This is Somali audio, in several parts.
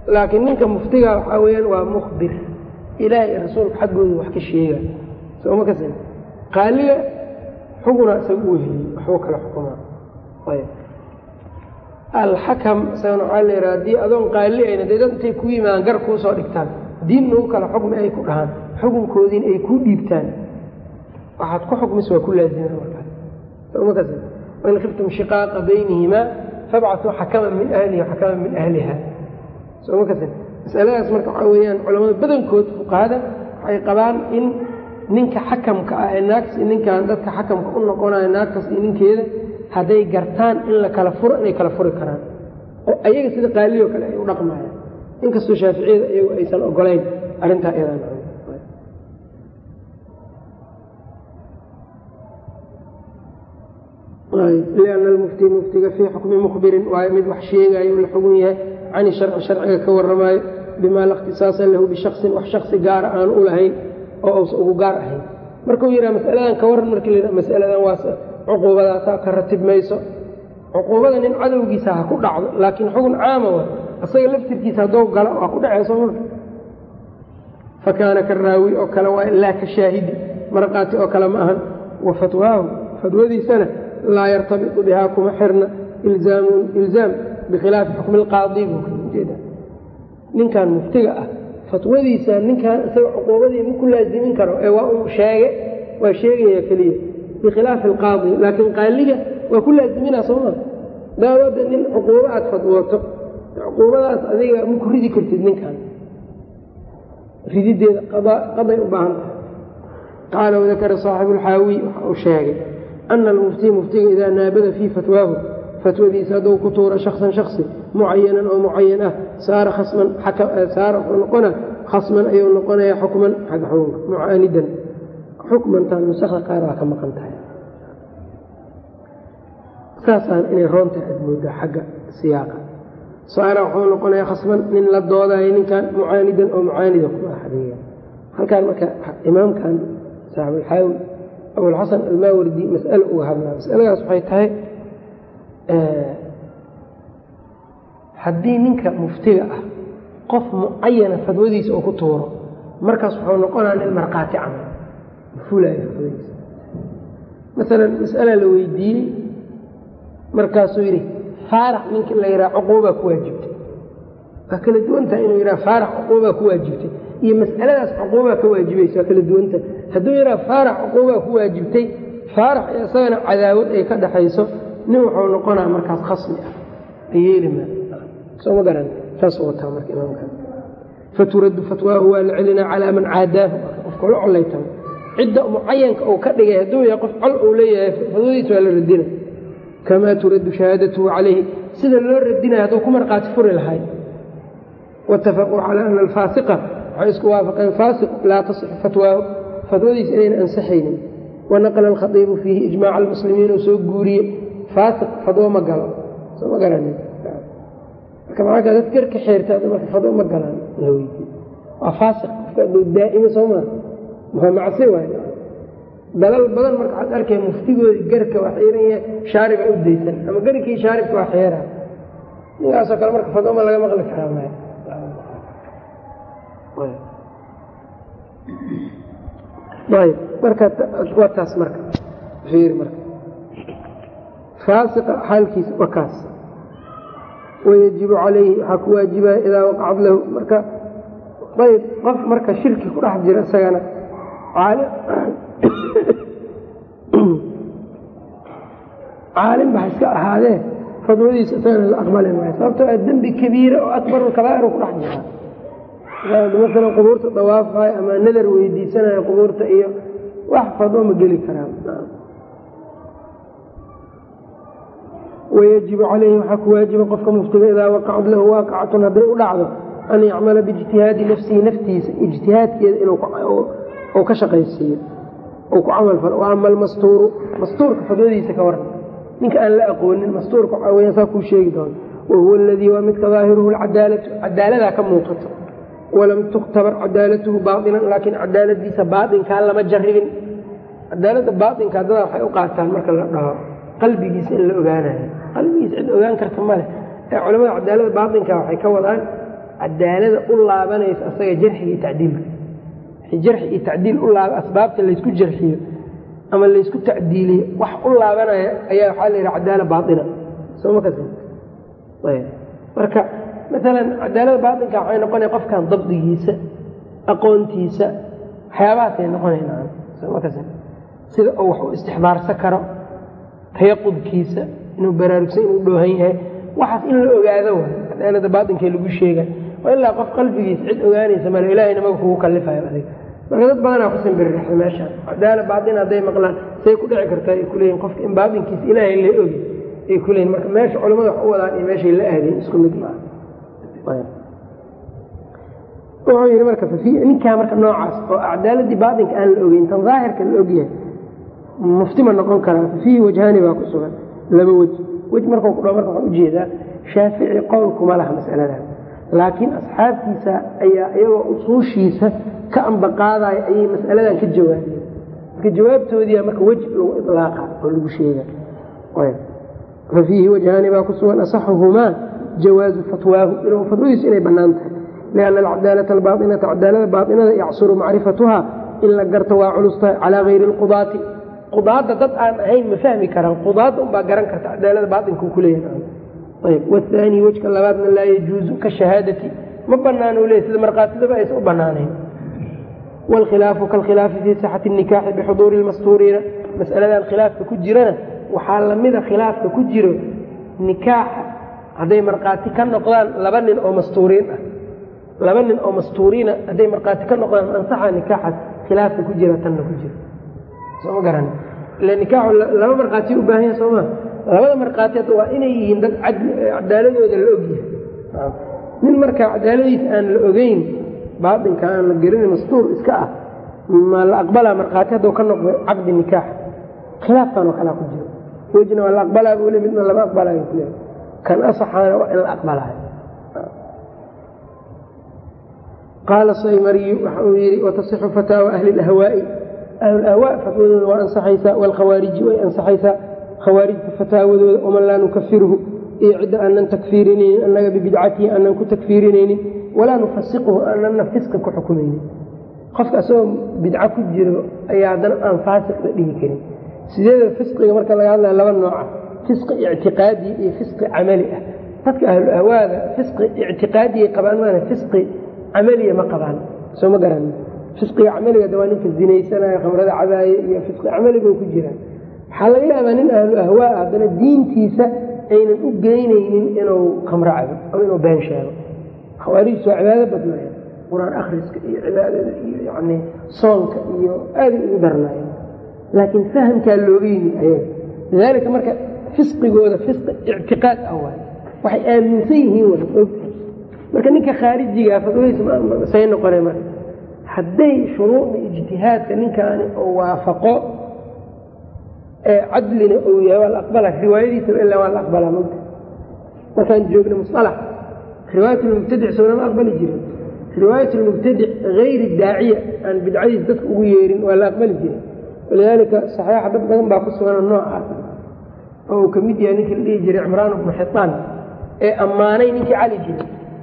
laakiin ninka muftiga waxa weeyaan waa mukhbir ilaahay rasuulka xaggooda wax ka sheega soo ma kasan qaaliga xuguna isagu weeyay wuxuu kala xukumaa الحكم سنة على رادي أظن قال لي أنا إذا أنت كوي ما أنقر كوسا دكتان دين نوك على حكم أي كلهان حكم كودين أي كود ديبتان واحد كو حكم سوى كل الدين ثم كذا وإن خفتم شقاق بينهما فابعثوا حكما من أهله وحكما من أهلها ثم كذا مسألة اسمك عويان علماء بدن كود فوق هذا أي قبان إن نينك حكم كأناكس إن نينك عندك حكم كأنه قنا أناكس إن كذا hadday gartaan in la kala furo inay kala furi karaan oo ayaga sida qaaliyo kale ay u dhaqmayaan inkastoo shaaficiyada ayagu aysan ogolayn arinta iyadana لأن المفتي مفتي في حكم مخبر ويمد وحشيغا يقول حكمه عن الشرع كورماي بما لا اختصاص له بشخص وشخص قار aan u lahayn oo uu gaar ahayn markuu yiraahdo mas'aladan ka waran markii mas'aladan waasa عقوبة كرتب ميسو عقوبة إن عدو جيسها كل عض لكن حكم عامة أصير لفتر جيسها دوق قال وأكون عصور فكان كالراوي أو كلام لا كشاهد مرقات أو كلام أهل وفتواه فتوى سنة لا يرتبط بها كما حرنا إلزام بخلاف حكم القاضي جدا من كان مفتقة فتوى سنة من كان عقوبة من كل لازمين كانوا أو شايع وشايع يكليه بخلاف القاضي لكن قال لي وكل الزمينا صوما لا بد ان عقوبات فتوته عقوبات هذه ممكن ريدي كنت من كان ريدي قضاء وبان قال وذكر صاحب الحاوي وشاغي ان المفتي اذا نابذ في فتواه فتوى ذي سادو كتور شخصي معينا او معينه صار خصما صار نقنا خصما اي نقنا حكما حق حكم معاندا حكما كان مسخة قيرها كما قلتها أساسا إني رونته أدمودة حق السياقة صار وحول نقول خصما من للدوضة إن كان معاندا أو معاندا كما حديثا هل كان إمام كان صاحب الحاوي أبو الحسن الماوردي مسألة وهمنا مسألة صحيحة حدي منك مفتقة قف معينة فدوديس أو كتورة مركز وحول نقول عن المرقات عنه فولا مثلا مسألة لو يدي مركز يري فارح منك اللي يرى عقوبة كواجبت فكل دونته إنه يرى فارح عقوبة كواجبت هي مسألة عقوبة كواجبت فكل دونته هدو يرى فارح عقوبة كواجبت فارح يصير عذاوت أي كده حيث نوح ونقنا مركز خصمي أيلي ما سو ما قرن تصوتها مركز إمام كان فترد فتواه والعلنا على من عاداه وفكر عليته عدة معينة أو كذا يهدو يقف علق وليه فضيت على الدين كما ترد شهادته عليه سيد اللور الدين هذا كم رقات فر الهاي واتفقوا على أن الفاسقة حيث وافق فاسق لا تصح فتواه فضيت إلينا أنسحين ونقل الخطيب فيه إجماع المسلمين وسوق جوري فاسق فضوه مقال سو مقالني كما هكذا تذكر كحيرته هذا فضوه مقالني وفاسق دائما سوما ما معصيه دلال بدل marka aad arkay muftigooda garka wax yeeraya shaariga u deysan ama garkii shaaribka wax yeera niyaas kale marka fadoma laga maqli karaa طيب marka wataas marka fiir marka faasiq halkiis wakaas ويجب عليه حق واجبه اذا وقع له marka طيب qof marka shirki ku dhax jira sagana عالم بحث هذا فضولي ستان الأقبال المعيس فابتو الذنب كبيرة وأكبر الكبائر وكل حاجة مثلا قبورة الطواف هاي أما نذر ويدي سنة قبورة إيه واحفظوا مجالي كلام ويجب عليه حق واجب قفك مفتغ إذا وقعت له واقعة هذا لعظة أن يعمل باجتهاد نفسه اجتهاد أو كشقي السيد أو كعمل وأما المستور كفضولي سكورا منك أن لا أقول إن المستور كعوين ساكو شيء دون وهو الذي ومتك ظاهره العدالة كم موقته ولم تختبر عدالته باطنا لكن عدالة دي سباطن كان لما تجربين عدالة باطن كان ذا حيوقعتها المركز لها قلبي يسأل الأغانة قلبي يسأل الأغانة كرتماله علماء عدالة باطن كان حيكوضان cadaalada u laabanaysa asaga jarxi iyo tacdiilka jarxi iyo tacdiil u laaba asbaabta laysku jarxiyo ama laysku tacdiiliyo wax u laabanaya ayaa waxaa la yidhaha cadaala baaina sooma kas ayb marka maalan cadaalada baainka waxay noqonaya qofkan dabdigiisa aqoontiisa waxyaabahaasay noqonaynaa sooma kas sida uu wax u istixbaarsan karo tayaqudkiisa inuu baraarugsan inuu dhoohan yahay waxaas in la ogaado waay cadaalada baa'inkee lagu sheega waa ilaa qof qalbigiisa cid ogaanaysa male ilaahayna maga kugu kalifayo adiga marka dad badanaa ku simbiriraxda meeshaan cadaala baain hadday maqlaan say ku dhici kartaa ay kuleeyihin qofka in baainkiisa ilaahay la ogi ay kuleeyihin marka meesha culamada wax u wadaan iyo meeshay la aadeen isku mid maaha wuxuu yidhi marka ninkaa marka noocaas oo cadaaladii baainka aan la ogeyn tan daahirka la ogyahay mufti ma noqon karaa fiihi wajhaani baa ku sugan laba wej markuu ku dhaho marka waxaan ujeedaa shaafici qowlkuma laha masaladan laakiin asxaabtiisa ayaa iyagoo usuushiisa ka ambaqaadaya ayay masaladan ka jawaabeen marka jawaabtoodiia marka wej lagu ilaaqa oo lagu sheega fa fiihi wajhaani baa ku sugan asaxuhumaa jawaazu fatwaahu inuu fatwadiisu inay bannaan tahay lianna alcadaalata albaainata cadaalada baainada yacsuru macrifatuhaa in la garto waa culustahay calaa gayri lqudaati qudaadda dad aan ahayn ma fahmi karaan qudaadda unbaa garan karta cadaalada baainka ku leeyahay ayb wahaani wejka labaadna laa yajuuzu ka shahaadati ma banaano leey sida markhaatidaba aysa u banaanayn waalkhilaafu kalkhilaafi fii sixati nikaaxi bixuduuri lmastuuriina masaladan khilaafka ku jirana waxaa lamida khilaafka ku jiro nikaaxa hadday markhaati ka noqdaan laba nin oo mastuuriina hadday markhaati ka noqdaan ansaxa nikaaxaas khilaafka ku jira tanna ku jira sooma garan ila nikaaxu laba markhaati u baahan yaha sooma labada markhaati hadda waa inay yihiin dad cadaaladooda la ogyahay nin markaa cadaaladiisa aan la ogeyn baainka aan la gelin mastuur iska ah ma la aqbalaa markhaati hadduu ka noqdo caqdi nikaax khilaafkan oo kalea ku jiro wejna waa la aqbalaa buu le midna lama aqbalaayo kule kan asaxaana waa in la aqbalaayo qaala saymariyu waxa uu yidhi watasixu fataawa ahli lahwaa'i ahlulahwaa fatwadooda waa ansaxaysaa waalkhawaariji way ansaxaysaa khawaarijta fataawadooda waman laa nukafiruhu iyo cidda aanan takfiirinaynin annaga bibidcatihi aanan ku takfiirinaynin walaa nufasiquhu aananna fisqi ku xukumaynin qofka asagoo bidco ku jiro ayaa haddana aan faasiq la dhihi karin sideeda fisqiga marka laga hadlaya laba nooca fisqi ictiqaadi iyo fisqi camali ah dadka ahlulahwaada fisqi ictiqaadiyay qabaan maana fisqi camaliya ma qabaan soo ma garanin fisqiga camaliga waa ninka zinaysanayo khamrada cadaaye iyo fisqi camaliga ku jiraan waxaa laga yaabaa nin ahlu ahwaa haddana diintiisa aynan u geynaynin inuu khamro cabo ama inuu been sheego khawaarijtu waa cibaado badnaayeen qur-aan akhriska iyo cibaadada iyo yani soonka iyo aaday ugu darnaayeen laakiin fahamkaa looga yimid ayaga lidaalika marka fisqigooda fisqi ictiqaad ah waay waxay aaminsan yihiin wa ogta marka ninka khaarijigaa fatwadiisa say noqonay marka hadday shuruucda ijtihaadka ninkaani oo waafaqo cadlina uu yahay waa la aqbala riwaayadiisaba ilaa waa la aqbalaa mogta markaan joogna musalax riwaayat lmubtadic soo lama aqbali jirin riwaayat lmubtadic hayri daaciya aan bidcadiisa dadka ugu yeerin waa la aqbali jiray walidaalika saxiixa dad badan baa ku sugan noocaas oo uu ka mid yahay ninkii la dhihi jiray cimraan ibnu xitaan ee ammaanay ninkii cali jiray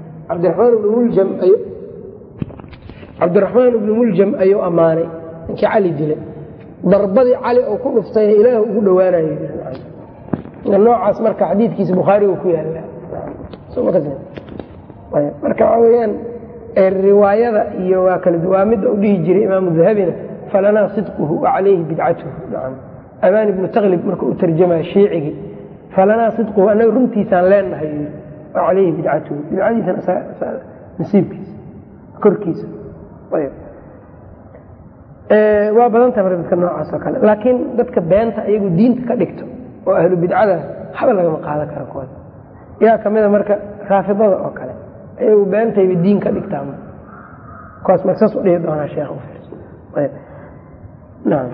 cabdiraxmaan ibnu muljam ayuu ammaanay ninkii cali dilay darbadii cali oo ku dhuftayna ilaah ugu dhowaanayo noocaas marka xadiidkiisa bukhaariga ku yaala marka waxaa weyaan riwaayada iyo waa kala duwaamidda u dhihi jiray imaamu dahabina falanaa sidquhu wacalayhi bidcatuhu amaan ibnu taklib marka u tarjamaya shiicigii falanaa sidquhu annaga runtiisaan leenahay wacalayhi bidcatuhu bidcadiisana nasiibkiisa korkiisa waa badantaha marka dadka noocaas oo kale laakiin dadka beenta iyagu diinta ka dhigto oo ahlu bidcada waxba lagama qaadan karo kuwaas yaa kamida marka raafidada oo kale ayagu beentayba diin ka dhigtaa kuwaas marka saas u dhihi doonaa sheekh naam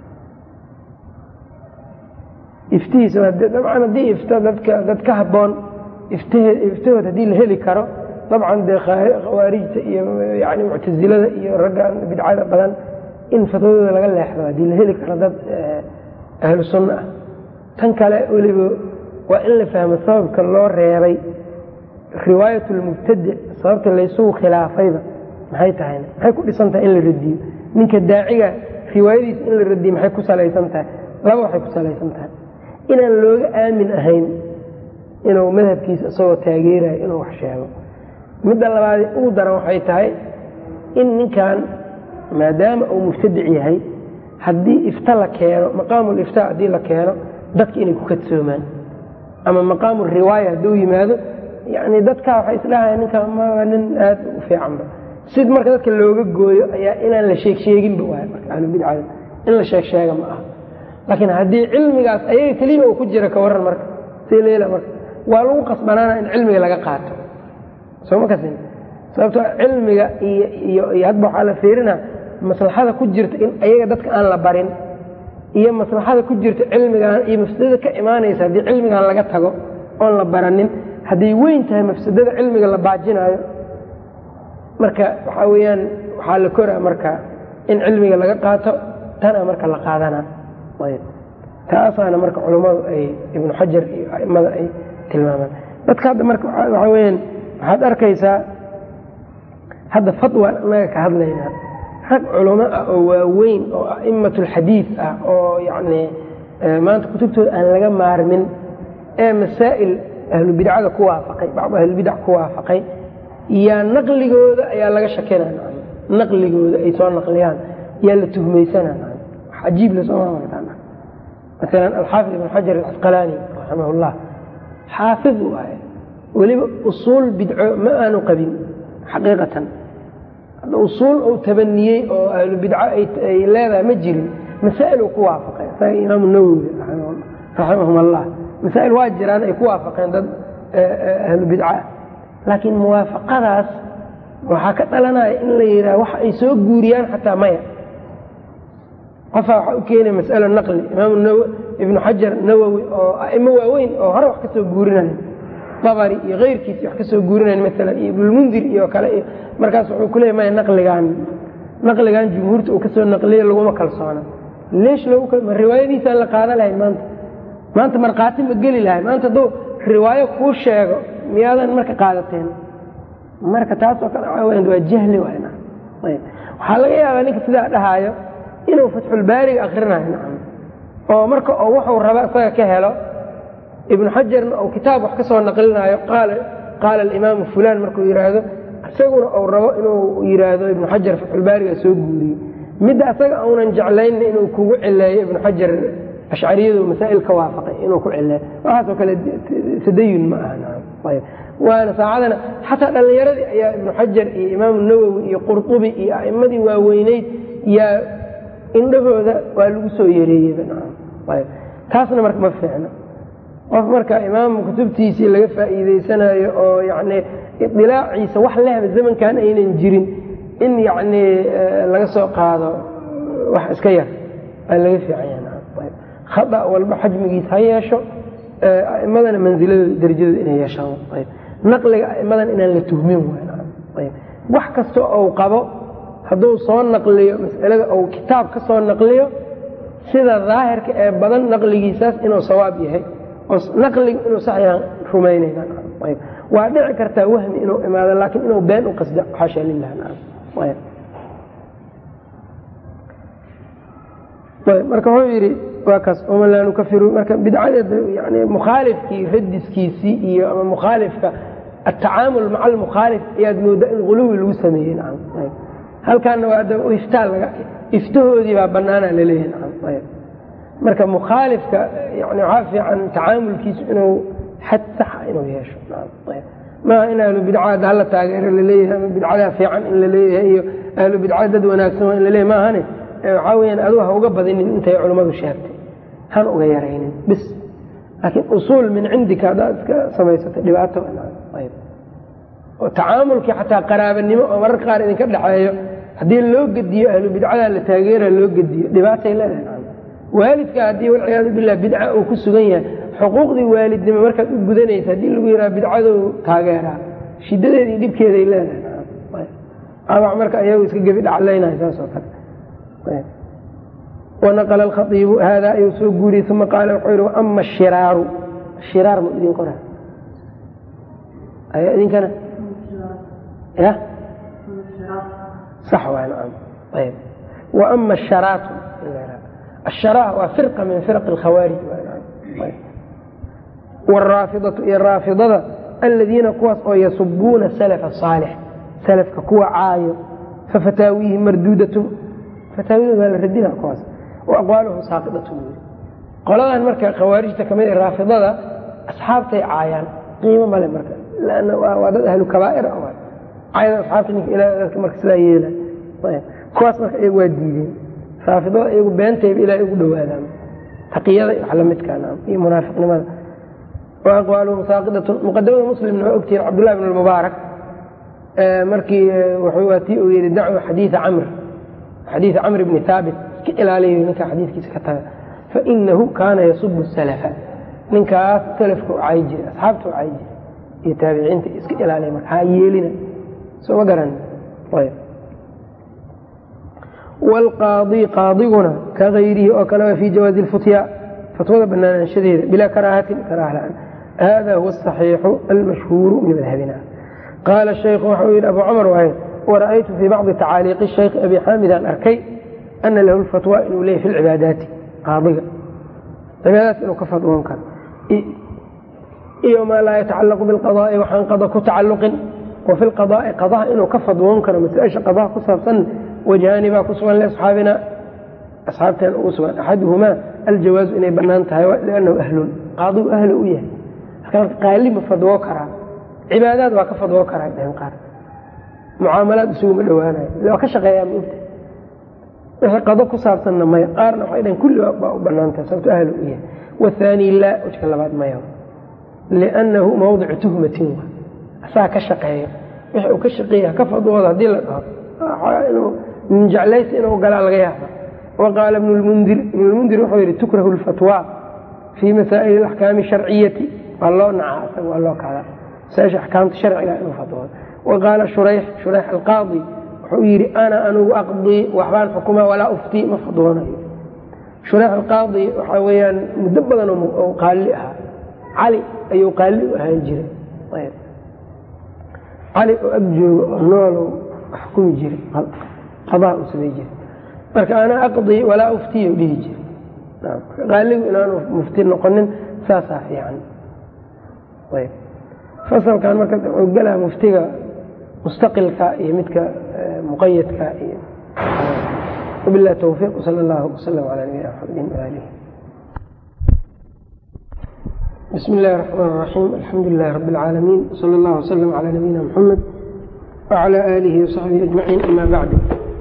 iftihiisa dabcan haddii ifta dad ka habboon iftahood haddii la heli karo dabcan dee khawaarijta iyo yani muctasilada iyo raggan bidcada badan in fatwadooda laga leexdo haddii la heli karo dad ahlu sunna ah tan kale weliba waa in la fahmo sababka loo reebay riwaayat lmubtadic sababta laysuu khilaafayba maxay tahayna maxay ku dhisan tahay in la radiyo ninka daaciga riwaayadiisa in la radiyo maxay ku salaysan tahay laba waxay ku salaysan tahay inaan looga aamin ahayn inuu madhabkiisa isagoo taageerayo inuu wax sheego midda labaad ugu daran waxay tahay in ninkan maadaama uu mubtadic yahay haddii ifta la keeno maqaamul iftaa haddii la keeno dadka inay ku kadsoomaan ama maqaamu riwaaya hadduu yimaado yani dadkaa waxay isdhahayaan ninkan ma nin aad u fiicanba sid marka dadka looga gooyo ayaa inaan la sheegsheeginba waay marka ahlubidcada in la sheegsheega ma aha laakiin haddii cilmigaas ayaga keliya uu ku jira ka waran marka see leela marka waa lagu qasbanaana in cilmiga laga qaato soo ma kasin sababtoo cilmiga iyo hadba waxaa la fiirina maslaxada ku jirta in ayaga dadka aan la barin iyo maslaxada ku jirta cilmigaan iyo mafsadada ka imaanaysa haddii cilmigaan laga tago oon la baranin hadday weyn tahay mafsadada cilmiga la baajinaayo marka waxaa weyaan waxaa la koraa marka in cilmiga laga qaato tana marka la qaadana taasaana marka culammadu ay ibnu xajar iyo aimada ay tilmaamaan dadka hadda marka waxaa weyaan waxaad arkaysaa hadda fatwa anaga ka hadlaynaa rag culamo ah oo waaweyn oo a'immatulxadiid ah oo yani maanta kutubtooda aan laga maarmin ee masaa'il ahlubidcada ku waafaqay bacdu ahlulbidac ku waafaqay yaa naqligooda ayaa laga shakinaya naqligooda ay soo naqliyaan yaa la tuhmaysanaa wax cajiib la soo maartaan مثلا الحافظ ابن حجر العسقلاني رحمه الله حافظ ولي أصول بدعو ما أنو قبيل حقيقة الأصول أو تبنيي أو البدعة أي لا مجري مسائل كوافقة فإمام النووي رحمهم الله مسائل واجران أي كوافقة ضد أهل البدعة لكن موافقة راس وحكت لنا إن ليرا وح يسوق جوريان حتى مايا قفا كينا مسألة النقل إمام النووي ابن حجر النووي أو أئمة واوين أو هروح كسوق جوريان طبري غير كيس يحكسوا جوريان مثلا ابن المنذر وكلا مركز كله ما نقل عن جمهورته وكسر النقلية اللي هو ما كلصانة ليش لو الرواية دي سأل قاعدة لها ما أنت مرقاتي متقلي لها ما أنت دو الرواية كوش شيء ميادا مركز قاعدتين مركز تاسو كان عوين دو الجهل وهنا طيب وحالة يا غنيك سلاح لهاية إنه فتح الباري آخرنا هنا أو مركز أو وحو الرباء فيها كهلا ابن حجر أو كتاب وحكسه نقلنا قال الإمام فلان مركز يراده isaguna uu rabo inuu yiraahdo ibn xajar fathul baariga soo guuriyay mid asaga uunan jeclayn inuu kugu cileeyo ibn xajar ashcariyadu masaa'il ka waafaqay inuu ku cileeyo waxa kale tadayun ma aha ayb waana saacadana xataa dhalinyaradii ayaa ibn xajar iyo imaam an-nawawi iyo qurtubi iyo a'imadii waaweyneyd yaa indhahooda waa lagu soo yareeyay ayb taasna marka ma fiicna qof marka imaam kutubtiisii laga faa'iideysanayo oo yani idilaaciisa wax lehba zamankan aynan jirin in yani laga soo qaado wax iska yar ay laga fiicanyaan khada walba xajmigiisa ha yeesho a'imadana manziladooda darajadooda inay yeeshaan ayb naqliga a'imadan inaan la tuhmin ayb wax kasta oo qabo hadduu soo naqliyo mas'alada oo kitaab ka soo naqliyo sida daahirka ee badan naqligiisaas inuu sawaab yahay naqliga inuu sax yahay rumaynayna ayb waa dhici kartaa wahmi inuu imaado laakiin inuu been u qasdo xasha lillaah ayb marka wuxuu yidhi waa kaas uma laa nukafiru marka bidcada yani mukhaalifkii radiskiisii iyo ama mukhaalifka atacaamul maca almukhaalif ayaad moodaa in guluwi lagu sameeyey ayb halkaana waa iftahoodii baa bannaana laleeyahay ayb marka mukhaalifka yani waxaa fiican tacaamulkiisu inuu xad saxa inuu yeesho ayb maaha in ahlu bidcada hala taageero laleeyahay ama bidcadaa fiican in laleeyahay iyo ahlu bidcada dad wanaagsan waa in laleeyahay maahane waxaa weyaan aduu ha uga badinin intay culimmadu sheegtay han uga yaraynin bis laakiin usuul min cindika haddaad iska samaysatay dhibaato ayb oo tacaamulkii xataa qaraabanimo oo mararka qaar idinka dhexeeyo haddii loo gediyo ahlu bidcadaa la taageera loo gediyo dhibaatay leedahay waalidka haddii walciyaadu billah bidca uu ku sugan yahay xuquuqdii waalidnimo markaad u gudanaysa haddii lagu yidhaha bidcadou taageeraa shidadeedii dhibkeeday leedahay abac marka ayagu iska gebi dhaclaynahay saas oo kale ونقل الخطيب هذا يسوق جوري ثم قال وحيره أما الشرار الشرار مؤذين قرأ إذن كان صح نعم. طيب وأما الشراء وفرقة من فرق الخوارج. طيب والرافضة الرافضة الذين كواس يسبون السلف الصالح سلف كوا عاير ففتاويهم مردودة فتاويهم الردين كواس وأقوالهم ساقطة قالوا مركا خوارج كمان الرافضة أصحابتي عايان قيمة ما لهم مركا لأنه وعدد أهل كبائر أول عايان أصحابتي إلى مركز سلايلة. طيب كواس مركا إيقوا الديدين رافضة إيقوا بينتهي إلى إيقوا دوالهم تقيادة حلمت كان إيه منافق لماذا وأقوالهم ساقطة. مقدمة مسلم من أكتير عبد الله بن المبارك مركي وحواتي ويردعوا حديث عمرو بن ثابت إلى عليه منك حديث كيس كتاب فإنه كان يصب السلف منك سلف عايجي أصحابته عايجي يتابعين إسك إلى عليه هايلنا سوى قرن. طيب والقاضي قاضينا كغيره وكلام في جواز الفتيا فتوى بنانا شديد بلا كراهة كراهة هذا هو الصحيح المشهور من مذهبنا. قال الشيخ وحويل أبو عمر وعين ورأيت في بعض تعاليق الشيخ أبي حامد الأركي أن له الفتوى إنه ليه في العبادات قاضية عبادات إنه كفض وانكر إيه ما لا يتعلق بالقضاء وحنقضى كتعلق وفي القضاء قضاء إنه كفض وانكر مثل أيش قضاء قصصا وجانبا قصوا لأصحابنا أصحابتنا الأسوة أحدهما الجواز إنه بنانتها لأنه أهل قاضي أهل وياه كان قال لي مفض وكرا عبادات وكفض وكرا إذن قال معاملات سوء الأوانا لو كشغيام أنت قضى قصابتنا ما يقارن وحيدا كل بنانتها سبت أهل وياه. والثاني لا وشكل بعد ما يوم لأنه موضع تهمة أساها كشقية وكشقية كفض وضع دي لك من جعليس إنه قال على الغيابة. وقال ابن المنذر وحيري تكره الفتوى في مسائل الأحكام الشرعية والله نعاس والله كذا سأش أحكام الشرع إلى إنه فتوى. وقال شريح القاضي وحيري أنا أقضي وأحبان حكومة ولا أفتي مفضونا. شريح القاضي وحويا مدبضا وقال لها علي أي قال لها الجري. طيب علي أبجو النول أحكم جري قضاء سبيجري marka أنا أقضي ولا أفتي بيجي. نعم قال لي إن أنا مفتي نقنن ساسا يعني. طيب فصل كان مركز وقالها مفتي مستقل كائي متك مقيد كائي. وبالله التوفيق وصلى الله وسلم على نبينا محمد وآله. بسم الله الرحمن الرحيم الحمد لله رب العالمين صلى الله وسلم على نبينا محمد وعلى آله وصحبه أجمعين. أما بعد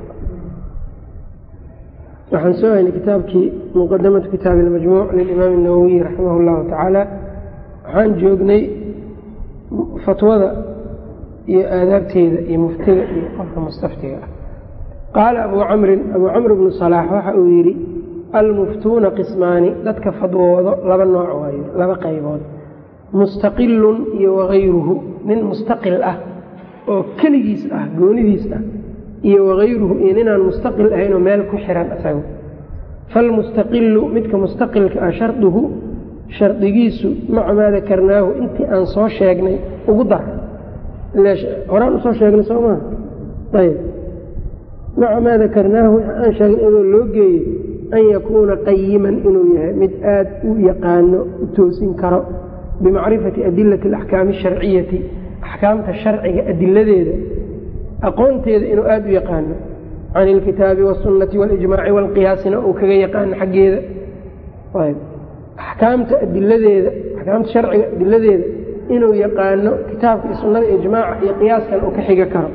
waxaan soo haynay kitaabkii muqaddamatu kitaab al-majmuu' lil-imaam an-nawawi rahimahullahu ta'ala waxaan joognay fatwada iyo aadaabteeda iyo muftiga iyo qofka mustaftiga qaala abu amr ibn salah waxa uu yiri al-muftuuna qismaani dadka fadwoodo laba nooc waayo laba qaybood mustaqillun iyo ghayruhu min mustaqil ah oo kaligiis ah goonidiis ah iyo wagayruhu inaan mustaqil ahayn oo meel ku xiran asagu fal mustaqillu midka mustaqilka ah shardigiisu ma dakarnaahu intii aan soo sheegnay ugu dar leesh horaan soo sheegnay Soomaa. طيب ma dakarnaahu aan sheegnay inuu loo geeyay an yakuuna qayyiman inuu yahay mid aad u yaqaano toosin karo bimacrifati adillati al-ahkaam ash-shar'iyyati ahkaamta sharciga adilladeeda أقونتيد إنه آد يقان عن الكتاب والسنة والإجماع والقياس وكذا يقان حقيقة. طيب أحكام الذي أحكام الشرع الذي إنه يقان كتاب السنة الإجماع قياس كان وكحقة كرم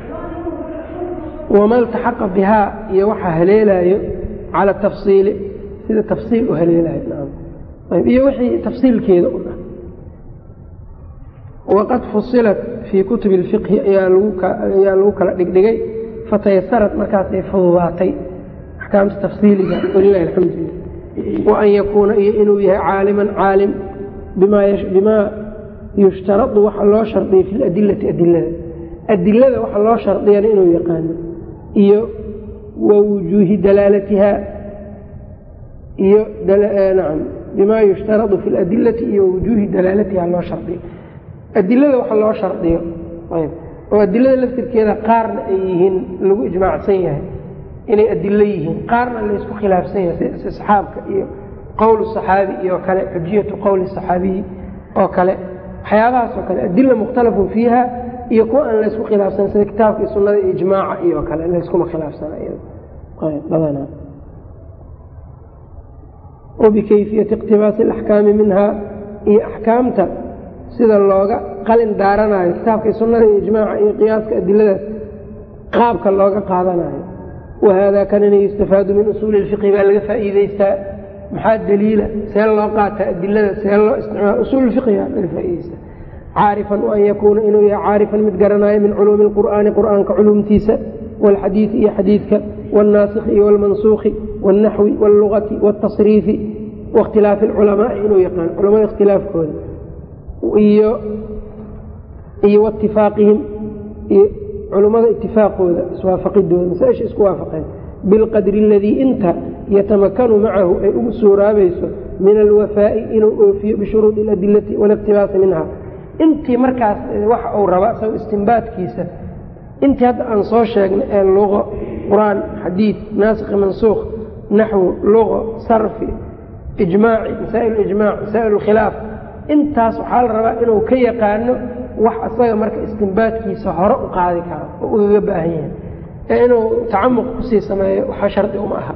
وما التحق بها يوحى هليلة على التفصيل هذا تفصيل وهليلة. نعم طيب يوحي تفصيل كذا وقد فصلت في كتب الفقه يا لوكا دغدغي فتيسرت مركاتي فضواتي احكام تفصيليه ولله الحمد وان يكون انه عالما عالم بما يشترط وحلو شرطي في الادله وحلو شرطي انه يقان iyo ووجوه دلالتها نعم بما يشترط في الادله iyo وجوه دلالتها لو شرطي adilada waxa loo shardiyo oo adilada laftirkeeda qaarna ay yihiin lagu ijmaacsan yahay inay adilo yihiin qaarna la isku khilaafsan yahay si saxaabka iyo qowl saxaabi iyo kale xujiyatu qowl saxaabi oo kale waxyaabahaas oo kale adilla mukhtalafun fiiha iyo kuwa aan la isku khilaafsan sida kitaabka iyo sunnada iyo ijmaaca iyo kale la isku khilaafsan badana وبكيفية اقتباس الأحكام منها هي أحكامته sida looga qalin daaranayo kitaabka sunnada iyo ijmaaca iyo qiyaaska adilada qaabka looga qaadanayo وهذا كان يستفاد من أصول الفقه بأن laga faa'iideysta maxaa daliila see loo qaata adilada see loo isticmaalo usul الفقه laga faa'iideysta عارفا وأن يكون إنه عارفا mid garanaayo min culuum القرآن qur'aanka culuumtiisa والحديث iyo xadiidka والناسخ والمنسوخ والنحو واللغة والتصريف واختلاف العلماء إنه يقال علماء اختلاف كون واتفاقهم علماء اتفاق اسوافقدون مساش اسوافقين بالقدر الذي انت يتمكن معه أي أمسورا بيسو من الوفاء إنه أوفي بشروط الأدلة والاقتباس منها انت مركز وح أو رباس أو استنبات كيسة انت هذا أنصوشك اللغة قرآن حديث ناسخ منسوخ نحو لغة صرف إجماعي مسائل الإجماع مسائل الخلاف intaas waxaa la rabaa inuu ka yaqaano wax asaga marka istinbaadkiisa hore u qaadi karo oo uga baahan yahay ee inuu tacamuq ku sii sameeyo waxa shardi uma aha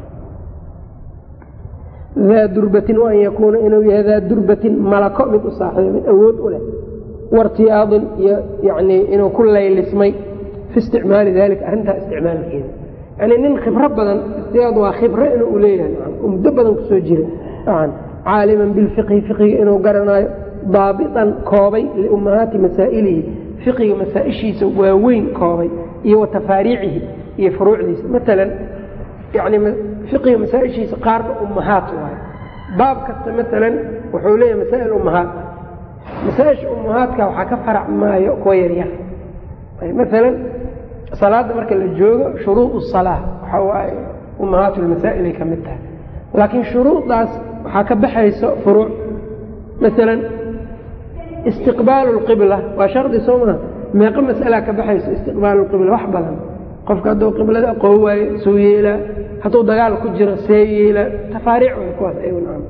ذا دربة وأن يكون إنه هذا دربة ملكه من صاحبه من أود أوله وارتياض يعني إنه كل ليل اسمي في استعمال ذلك أنتهى استعمال كذا يعني إن خبرة بدن ارتياض وخبرة إنه أوليه ومدبدا كسوجره عالما بالفقه فقه إنه قرنا ضابطا كوبي لأمهات مسائله فقه مسائشي وين كوبي وتفاريعه فروع ليس مثلا يعني فقه مسائشي قارب أمهات باب كست مثلا وحوليه مسائل أمهات مسائش أمهات كوحكا فرع ما يكوير يخ مثلا صلاة مركز الجوغة شروط الصلاة أمهات المسائل كمتها لكن شروط داس waxaa ka baxayso furuuc مثلا استقبال القبلة waa shardi sooma meeqa mas'ala ka baxayso استقبال القبلة wax badan qofka haduu qiblada aqoon waayo soo yeela haduu dagaal ku jiro see yeela tafaariic way kuwaas ay wadaan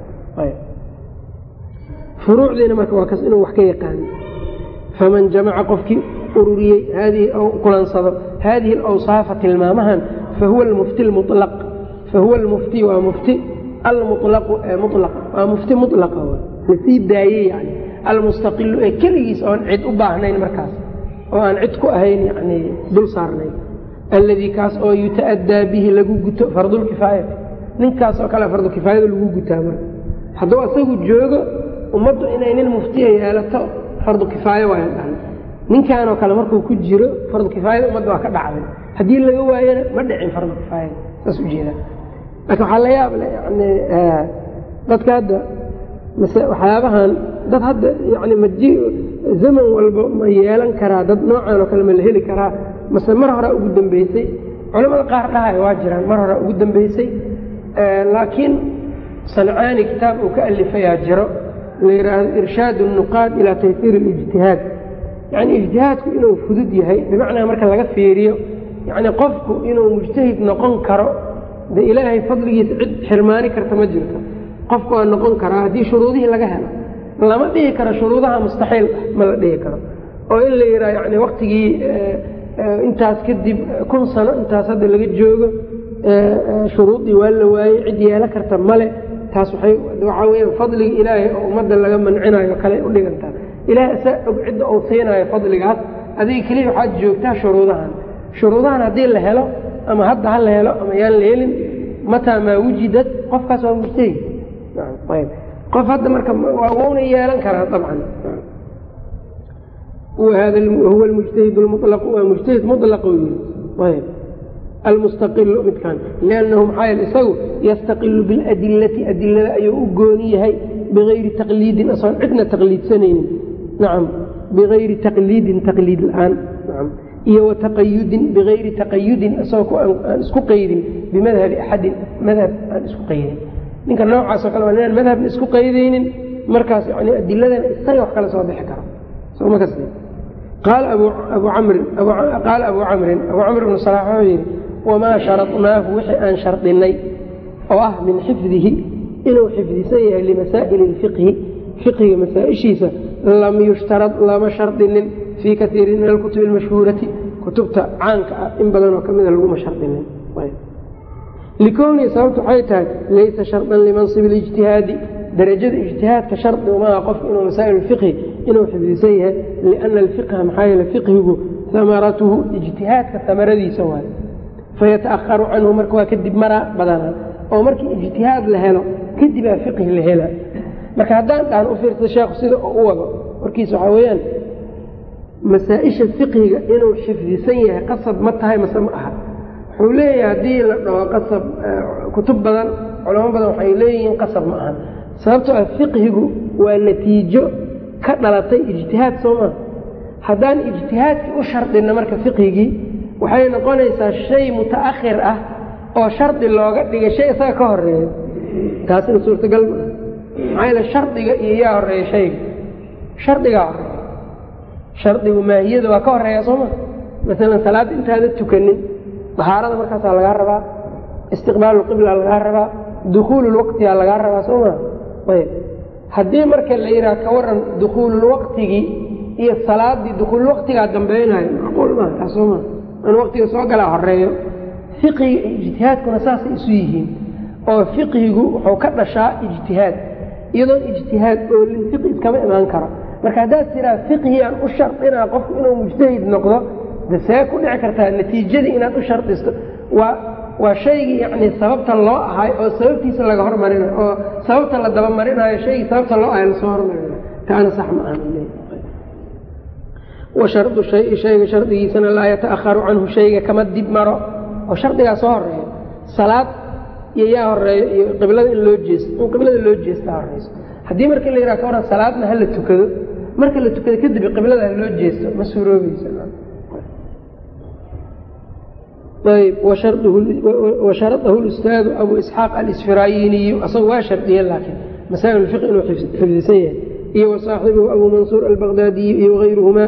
furuucdeena marka waa kas inuu wax ka yaqaan faman jamaca qofki ururiyay هذه أو kulansado هذه الأوصاف tilmaamahan فهو المفتي المطلق فهو المفتي ومفتي المطلق مطلق ومفتي مطلق هو نسيب دايي يعني المستقل كليس أو عد أباهنين مركز وأن عدكو أهين يعني دول صارنين الذي كاس أو يتأدى به لجوج فرض الكفاية نين كاس أو كلا فرض الكفاية لجوج تامر حدو أسوق الجوجة ومضوا إن المفتي هي لا فرض الكفاية وين نين كانوا كلا مركو كجرو فرض الكفاية ومضوا كذا عمل هدي اللي هو مدعي فرض الكفاية تسوجينا لكن waxaa la yaab leh yani dadka hadda waxyaabahan dad hadda yani maji zaman walba ma yeelan karaa dad noocan oo kale ma la heli karaa mase mar hore ugu dambeysay culimada qaar dhahay waa jiraan mar hore ugu dambeysay laakiin sancaani kitaab uu ka alifayaa jiro la yiraahdo irshaad an-nuqad ila tayfir al-ijtihad yani ijtihaadku inuu fudud yahay bimacnaa marka laga fiiriyo yani qofku inuu mujtahid noqon karo ده إلهي فضله عد حرماني كرتما جرته قفكوا أن نقول كرا هذه شروطه لقى هلا لما ديه كرا شروطها مستحيل ما ديه كرا أو إلا يرى يعني وقت أنت هتكذب كل سنة أنت هتصدق لقيت جوجا شروطي ولا واي عدي لك كرتما له تاسوحي دعوة فضله إلهي أو مدة لقى من عناية وكلا يقول لك أنت إلهي عد أوصينا يا فضله هذه كليه حد جوجتها شروطها هذه اللي هلا أما هذا هلا هلا أما يالين متى ما وجدت قف كسر مجتهد نعم طيب قف هذا مركب وعون يالين كره طبعا وهذا هو المجتهد المطلق ومجتهد مطلق طيب المستقل متكان لأنهم حال يستقل بالأدلة أدلة أيوجونية بغير تقليد أصلا عندنا تقليد سنين نعم بغير تقليد الآن نعم وتقيد بغير تقيد اسكو قيد بمذهب أحد مذهب اسكو قيد نك نوع اسكو مذهب اسكو قيدين مركز يعني أدلة استيوا كلا سو بخ كرا سوما كسر. قال أبو عمرو بن صلاح وما شرطناه وحي أن شرطني من حفظه إنه حفظ سيئة لمسائل الفقه فقه مسائل شيسة لم يشترط لما شرط في كثير من الكتب المشهورة كتبت عنك إن بدن وكمل لهم شرط لكون سببت حيثها ليس شرطا لمنصب الاجتهاد درجة الاجتهاد كشرط وما قف إنه مسائل الفقه إنه حفظ سيئة لأن الفقه محايل الفقه ثمرته اجتهاد كثمرة ذي سواء فيتأخر عنه مركوا كدب مرة بدنا أو مركي اجتهاد لهلا كدب فقه لهلا marka haddaan aan u fiirto sheekhu sida uu wado warkiisa waxa weeyaan masaa'isha fiqhiga inuu xifdisan yahay qasab ma tahay mase ma aha wuxuu leeyahay haddii la dhaho qasab kutub badan culamo badan waxay leeyihiin qasab ma aha sababtoo ah fiqhigu waa natiijo ka dhalatay ijtihaad soo ma haddaan ijtihaadki u shardina marka fiqhigii waxay noqonaysaa shay mutaakhir ah oo shardi looga dhigay shay isaga ka horeeyo taasina suurtagal ma عيل الشرط يا هري شيء شرط يا هري شرط وماهية وكهر يا صوم مثلا صلاة أنت هذا تكنن طهارة مركز على الغربة استقبال القبلة على الغربة دخول الوقت على الغربة صوم طيب هدي مركز العيرة كورن دخول الوقت هي الصلاة دي دخول الوقت قدام بينها أقول ما تصوم أنا وقت يسوق على هري فقه اجتهاد كنا أساس يسويهين أو فقه حكت شاء اجتهاد iyadoo ijtihaad oo fiqh iskama iman karo marka hadaad tiraa fiqhi aan u shartina qof inuu mujtahid noqdo dasee ku dhici kartaa natiijadii inaad u shartisto waa shaygi yani sababta loo ahay oo sababtiisa laga hormarinayo oo sababta la daba marinayo shaygi sababta loo ahay la soo hormarinayo taana sax ma aha wa shartu shayga shardigiisana laa yataakharu canhu shayga kama dib maro oo shardigaa soo horeeya salaad يا هري قبلة اللوجيس وقبلة اللوجيس تعرفيس هدي مركل اللي راكورا صلاتنا هل تكذب مركل اللي تكذب كذب قبلة اللوجيس مسؤول بيسنا طيب وشرطه الأستاذ أبو إسحاق الإسفرايني أصلا شرطيا لكن مسائل الفقه والحفظية إيه وصاحبه أبو منصور البغدادي وغيرهما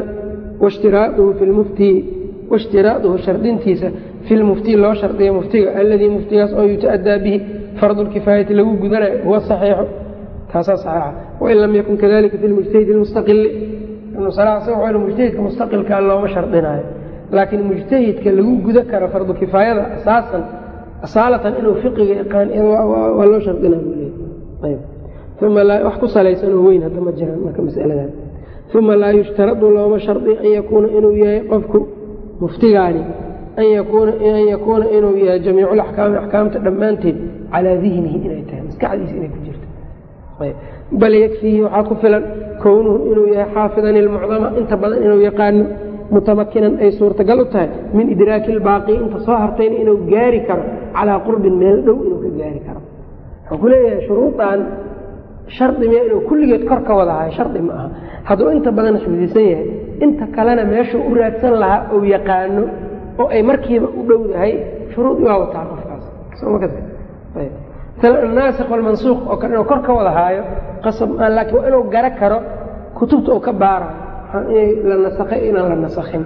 واشتراطه شرطين تيسا في المفتي الله شرطية مفتي الذي مفتي أو يتأدى به فرض الكفاية له جدنا هو الصحيح كاسا صحيح وإن لم يكن كذلك في المجتهد المستقل أنه صراحة سوى المجتهد كمستقل كان الله ما شرطنا لكن المجتهد كان له جذكر فرض كفاية أساسا أصالة إنه فقه كان ولا شرطنا طيب ثم لا يحقص ليس أنه وين هذا مجرى مسألة ثم لا يشترط له ما شرط أن يكون إنه يقفك مفتي يعني أن يكون إنه جميع الأحكام تدمانته على ذهنه إلى يتهم كعديس إنه كجرت طيب بل يكفيه وحاكفلا كونه إنه حافظا المعظمة انت بدأ إنه يقان متمكنا أي صورة قلتها من إدراك الباقي انت صاهرتين إنه جاري كرم على قرب من الدو إنه جاري كرم أقول يا شروطا شرط ما إنه كل يتكرك وضعها شرط معها هذا انت بدأ نحن سيئة انت كلنا ماشي أرادسا لها أو يقانه oo ay markiiba u dhowdahay shuruud waa wataa qofkaas soo ma طيب الناسخ والمنسوخ oo kan kor ka wada haayo qasab laakiin inuu gara karo kutubta oo ka baara la nasakhay in la nasakhin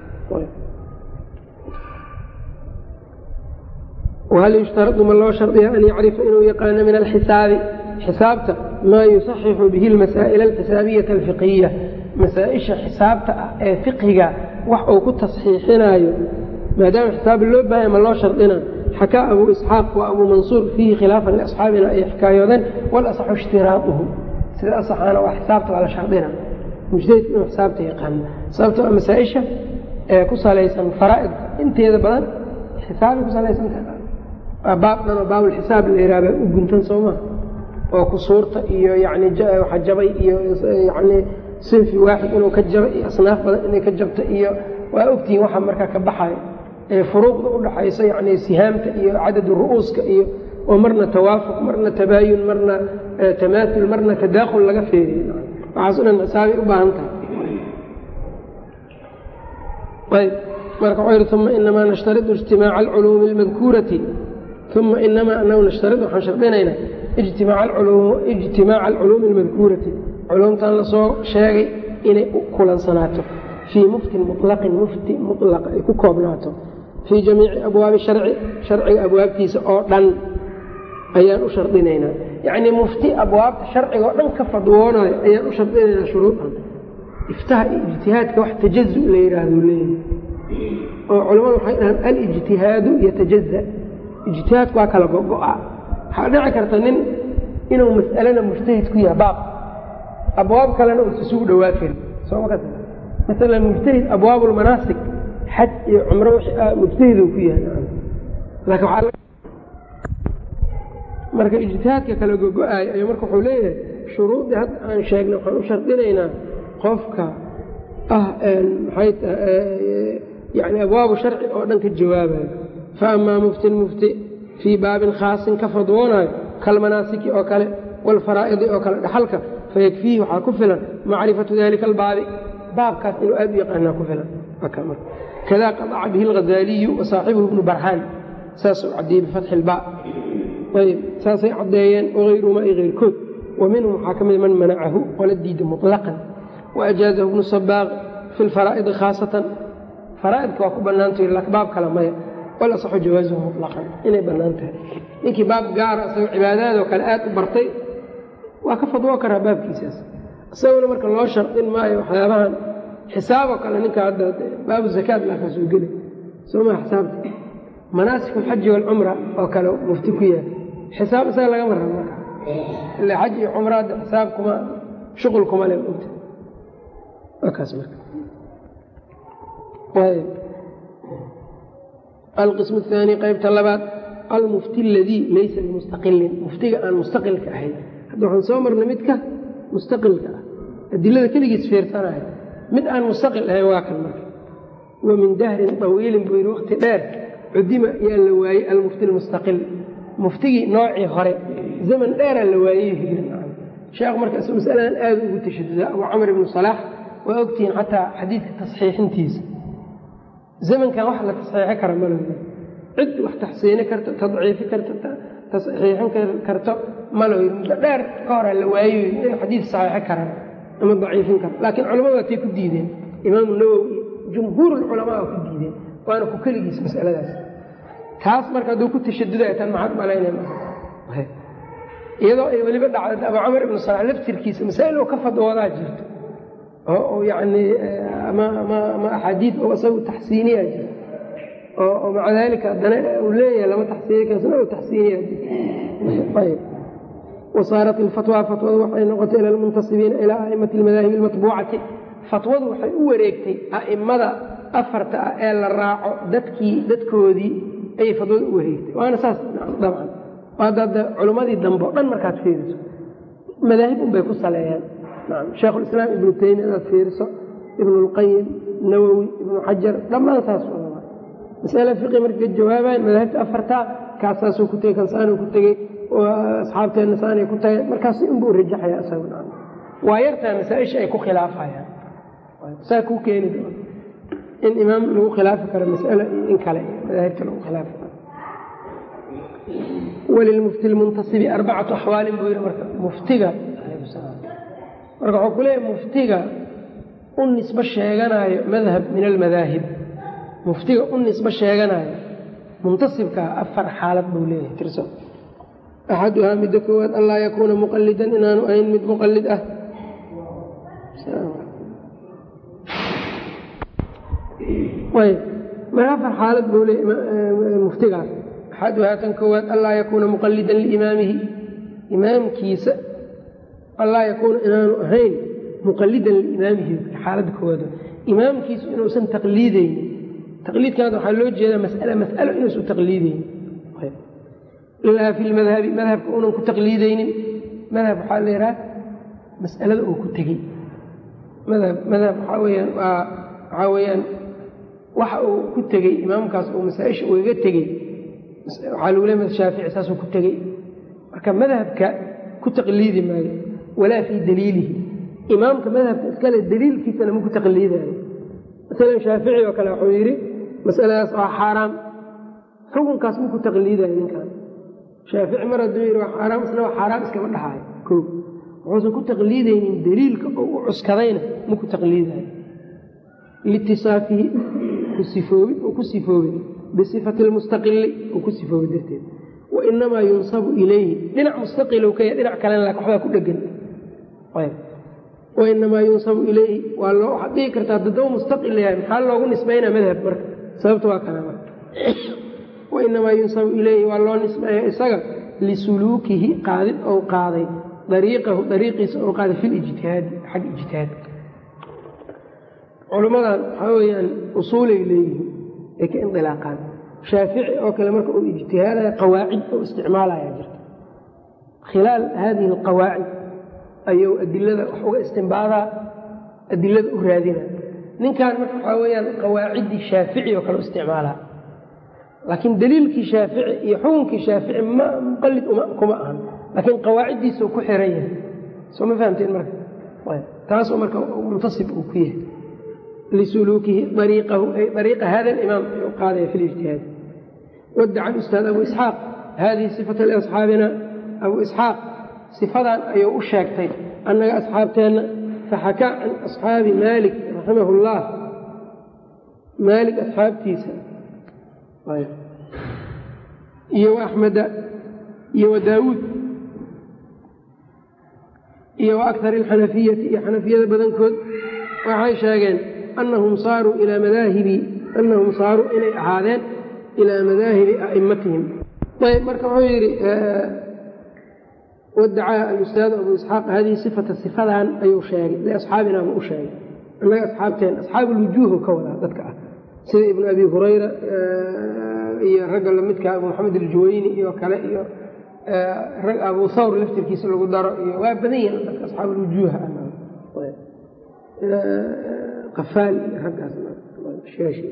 وهل يشترط من الله شرطها أن يعرف إنه يقان من الحساب حسابته ما يصحح به المسائل الحسابية الفقهية مسائل حسابته فقهية وحو كتصحيحنا ما دام حساب اللبة ما الله شرطنا حكى أبو إسحاق وأبو منصور فيه خلافا لأصحابنا أي حكاية والأصح اشتراطه سيدا أصح أنا وحسابته على شرطنا مجدد إنه حسابته يقان حسابته مسائشة كسا ليسا فرائض انت هذا بدل حسابي كسا ليسا بابنا باب الحساب الإرابة وقنتن صوما وكسورته يعني وحجبي يعني صنف واحد إنه كجب أصناف بدل إنه كجبت وأكتي واحد مركا كبحاي فروق حيص يعني سهامته عدد الرؤوس ومرنا توافق مرنا تباين مرنا تماثل مرنا تداخل لقى فيه وعصنا النسابي وبانتها طيب مركا ثم إنما نشترط اجتماع العلوم المذكورة ثم إنما أنه نشترط وحنشرطين اجتماع العلوم المذكورة علوم تنصو شاقي inay kulansanaato fii muftin muطlaqin mufti muطlaq ay ku koobnaato fii jamiici abwaabi sharciga abwaabtiisa oo dhan ayaan u shardinaynaa yacnii mufti abwaabta sharciga oo dhan ka fadwoonayo ayaan u shardinaynaa shuruudan iftaha iyo ijtihaadka wax tajazu la yidhaahdo leeyahay oo culamadu waxay dhahaan alijtihaadu yatajaza ijtihaadku waa kala gogo'a waxaa dhici karta nin inuu mas'alana mujtahid ku yahay baab abwaab kalena uusa isugu dhowaa karin maala mujtahid abwaab lmanaasik xaj iyo cumro mujtahiduu ku yahay marka ijtihaadka kala gogo-aaya ayuu marka wuxuu leeyahay shuruudii hadda aan sheegnay waxaan u shardinaynaa qofka yani abwaabu sharci oo dhan ka jawaabayo faamaa muftin mufti fii baabin khaasin ka fadwoonayo kalmanaasiki oo kale waalfaraa'idi oo kale dhaxalka fayakfiihi waxaa ku filan macrifatu dalika albaabi baabkaas inuu aad u yaqaanaa ku filan kadaa qadaca bihi alghazaaliyu wa saaxibuhu ibnu barhaan saasuu caddeeyey bifatxi ilbaa ayb saasay caddeeyeen wagayruhuma ay keyrkood wa minhum waxaa ka mida man manacahu qola diida muطlaqan waajaazahu ibnu sabaaq fi lfaraa'idi khaasatan faraa'idka waa ku bannaantahy laakiin baab kale maya walasaxu jawaazuhu muطlaqan inay bannaan tahay ninkii baab gaara isagoo cibaadaadoo kale aad u bartay waa ka fadwoo karaa baabkiisaas isaguna marka loo shardin maayo waxyaabahan xisaaboo kale ninka hadda baabu zakaad laakaa soo geli sooma xisaabta manaasik alxaji waalcumra oo kale mufti ku yahay xisaab isaga lagama rabo marka ila xaj iyo cumra hadda xisaab kuma shuqul kuma le ogta kaas marka alqismu ahaani qaybta labaad almufti aladii laysa bimustaqilin muftiga aan mustaqilka ahayn hadda waxaan soo marnay midka mustaqilka ah adilada keligiis fiirsanayo mid aan mustaqil ahayn waa kan marka wa min dahrin tawiilin buu yidhi waqti dheer cudima yaa la waayey almufti almustaqil muftigii noocii hore zaman dheeraa la waayey sheekh marka is masaladan aada ugu tashaduda abu camr ibnu salaax waa ogtihiin xataa xadiidka tasxiixintiisa zamankan wax la tasxiixi kara malo cid wax taxsiini karto tadciifi karto tasxiixin karto malo muddo dheer ka horaa la waayo inay xadiid saxiixi karaan ama daciifin karo laakiin culamadu waatay ku diideen imaamu nawowi jumhuur lculamaa waa ku diideen waana ku keligiis masaladaas taas marka hadduu ku tashaduday tan maxaad malaynayna iyadoo ay weliba dhacda abu camr ibnu salax laftirkiisa masaa'il oo ka fadwoodaa jirto oo yani ma axaadiid oo isagu taxsiiniyaa jirto oo maca daalika haddana uu leeyahay lama taxsiini kaasna u taxsiiniyaa jirto ayb wasaarat ilfatwa fatwadu waxay noqotay ila almuntasibiina ilaa a'imati almadaahibi almatbuucati fatwadu waxay u wareegtay a'immada afarta ah ee la raaco dadkoodii ayay fatwada u wareegtay waana saas dabcan hadda culimmadii dambe o dhan markaad fiiriso madaahib unbay ku saleeyaan sheekhulislaam ibnu taymiya adaad fiiriso ibnulqayim nawowi ibnu xajar dhammaan saas masale fiqi markay jawaabayan madaahibta afartaa kaasaasuu ku tegey kansaanuu ku tegey asxaabteenna saanay ku tageen markaas inbuu rajaxaya isaga waa yartaa masaa-isha ay ku khilaafayaan saa kuu keeni doon in imaam lagu khilaafi karo mas'alo iyo in kale madaahibta lagu khilaafi karo walilmufti lmuntasibi arbacatu axwaalin buu yidhi marka muftiga marka wuxuu ku leeyahy muftiga u nisbo sheeganaayo madhab min almadaahib muftiga u nisbo sheeganaayo muntasibkaa afar xaalad buu leeyahay tirso axaduhaa midda koowaad an laa yakuuna muqalidan inaanu ahayn mid muqalid ah marka afar xaalad buu leeyahy muftigaas axaduhaa tan koowaad an laa yakuuna muqalidan liimaamihi imaamkiisa an laa yakuuna inaanu ahayn muqalidan liimaamihi xaaladda koowaad imaamkiisu inuusan taqliideynin taqliidkaada waxaa loo jeedaa mas'alo inuusan taqliideynin ilaa fi lmadhabi madhabka unan ku taqliideynin madhab waxaa la yidhaha mas'alada uu ku tegey madhab waxaa weyaan waxa uu ku tegey imaamkaas uu masaa-isha ugaga tegey waxaa lagu leey shaafici saasuu ku tegey marka madhabka ku taqliidi maayo walaa fii daliilihi imaamka madhabka iskale daliilkiisana ma ku taqliidaayo masalan shaafici oo kale wuxuu yidhi masaladaas waa xaaraam xukunkaas ma ku taqliidaayo ninkaan shaafici mar hadduu yidhi waa xaaraam isna waa xaaraam iskama dhaxaayo ko wuxuusan ku taqliidaynin daliilka oo u cuskadayna ma ku taqliidayo liitisaafihi ku sifoobin bisifati lmustaqili oo ku sifoobay darteed wainamaa yunsabu ilayhi dhinac mustaqil ka yahay dhinac kalena waxbaa ku dhegan wainamaa yunsabu ilayhi waxaad dhihi kartaa dadaba mustaqil yahay maxaa loogu nisbaynaa madhab marka sababta waa kana marka wainamaa yunsabu ilayhi waa loo nisbeeya isaga lisuluukihi qaadid ou qaaday dariiqiisa ou qaaday fi lijtihaadi xag ijtihaadka culimmadan waxaa weyaan usuulay leeyihiin ay ka indilaaqaan shaafici oo kale marka uu ijtihaadaya qawaacid oo isticmaalaya jirta khilaal haadihi alqawaacid ayuu adilada wax uga istinbaadaa adilada u raadinaa ninkan marka waxaa weyaan qawaaciddii shaafici oo kale u isticmaalaa laakiin daliilkii shaafici iyo xukunkii shaafici muqallid kuma ahan laakiin qawaaciddiisuu ku xiran yahay soo ma fahamteen marka taasoo marka muntasib uu ku yahay lisuluukihi ariiqahu ay ariiqa hada alimaam ayuu qaadaya fi lijtihaad wadaca ustaad abu isxaaq hadihi sifata liasxaabina abu isxaaq sifadan ayuu u sheegtay annaga asxaabteenna faxakaa can asxaabi maalik raximah llah maalik asxaabtiisa iyo axmeda iyo wadaawuud iyo waakar alxanafiyati iyo xanafiyada badankood waxay sheegeen anahum saaruu inay ahaadeen ilaa madaahibi a'immatihim ayb marka wuxuu yidhi wadacaa alustaadu abu isxaaq hadihi sifata sifadan ayuu sheegay liasxaabina buu u sheegay annaga asxaabteen asxaabulwujuuhu ka wadaa dadka ah sida ibnu abi hurayra iyo ragga lamidka abu maxamed aljuwayni iyo kale iyo rag abu thawr laftirkiisa lagu daro iyo waa badan yahin dadka asxaabulwujuuha qafaal iyo raggaasshaashi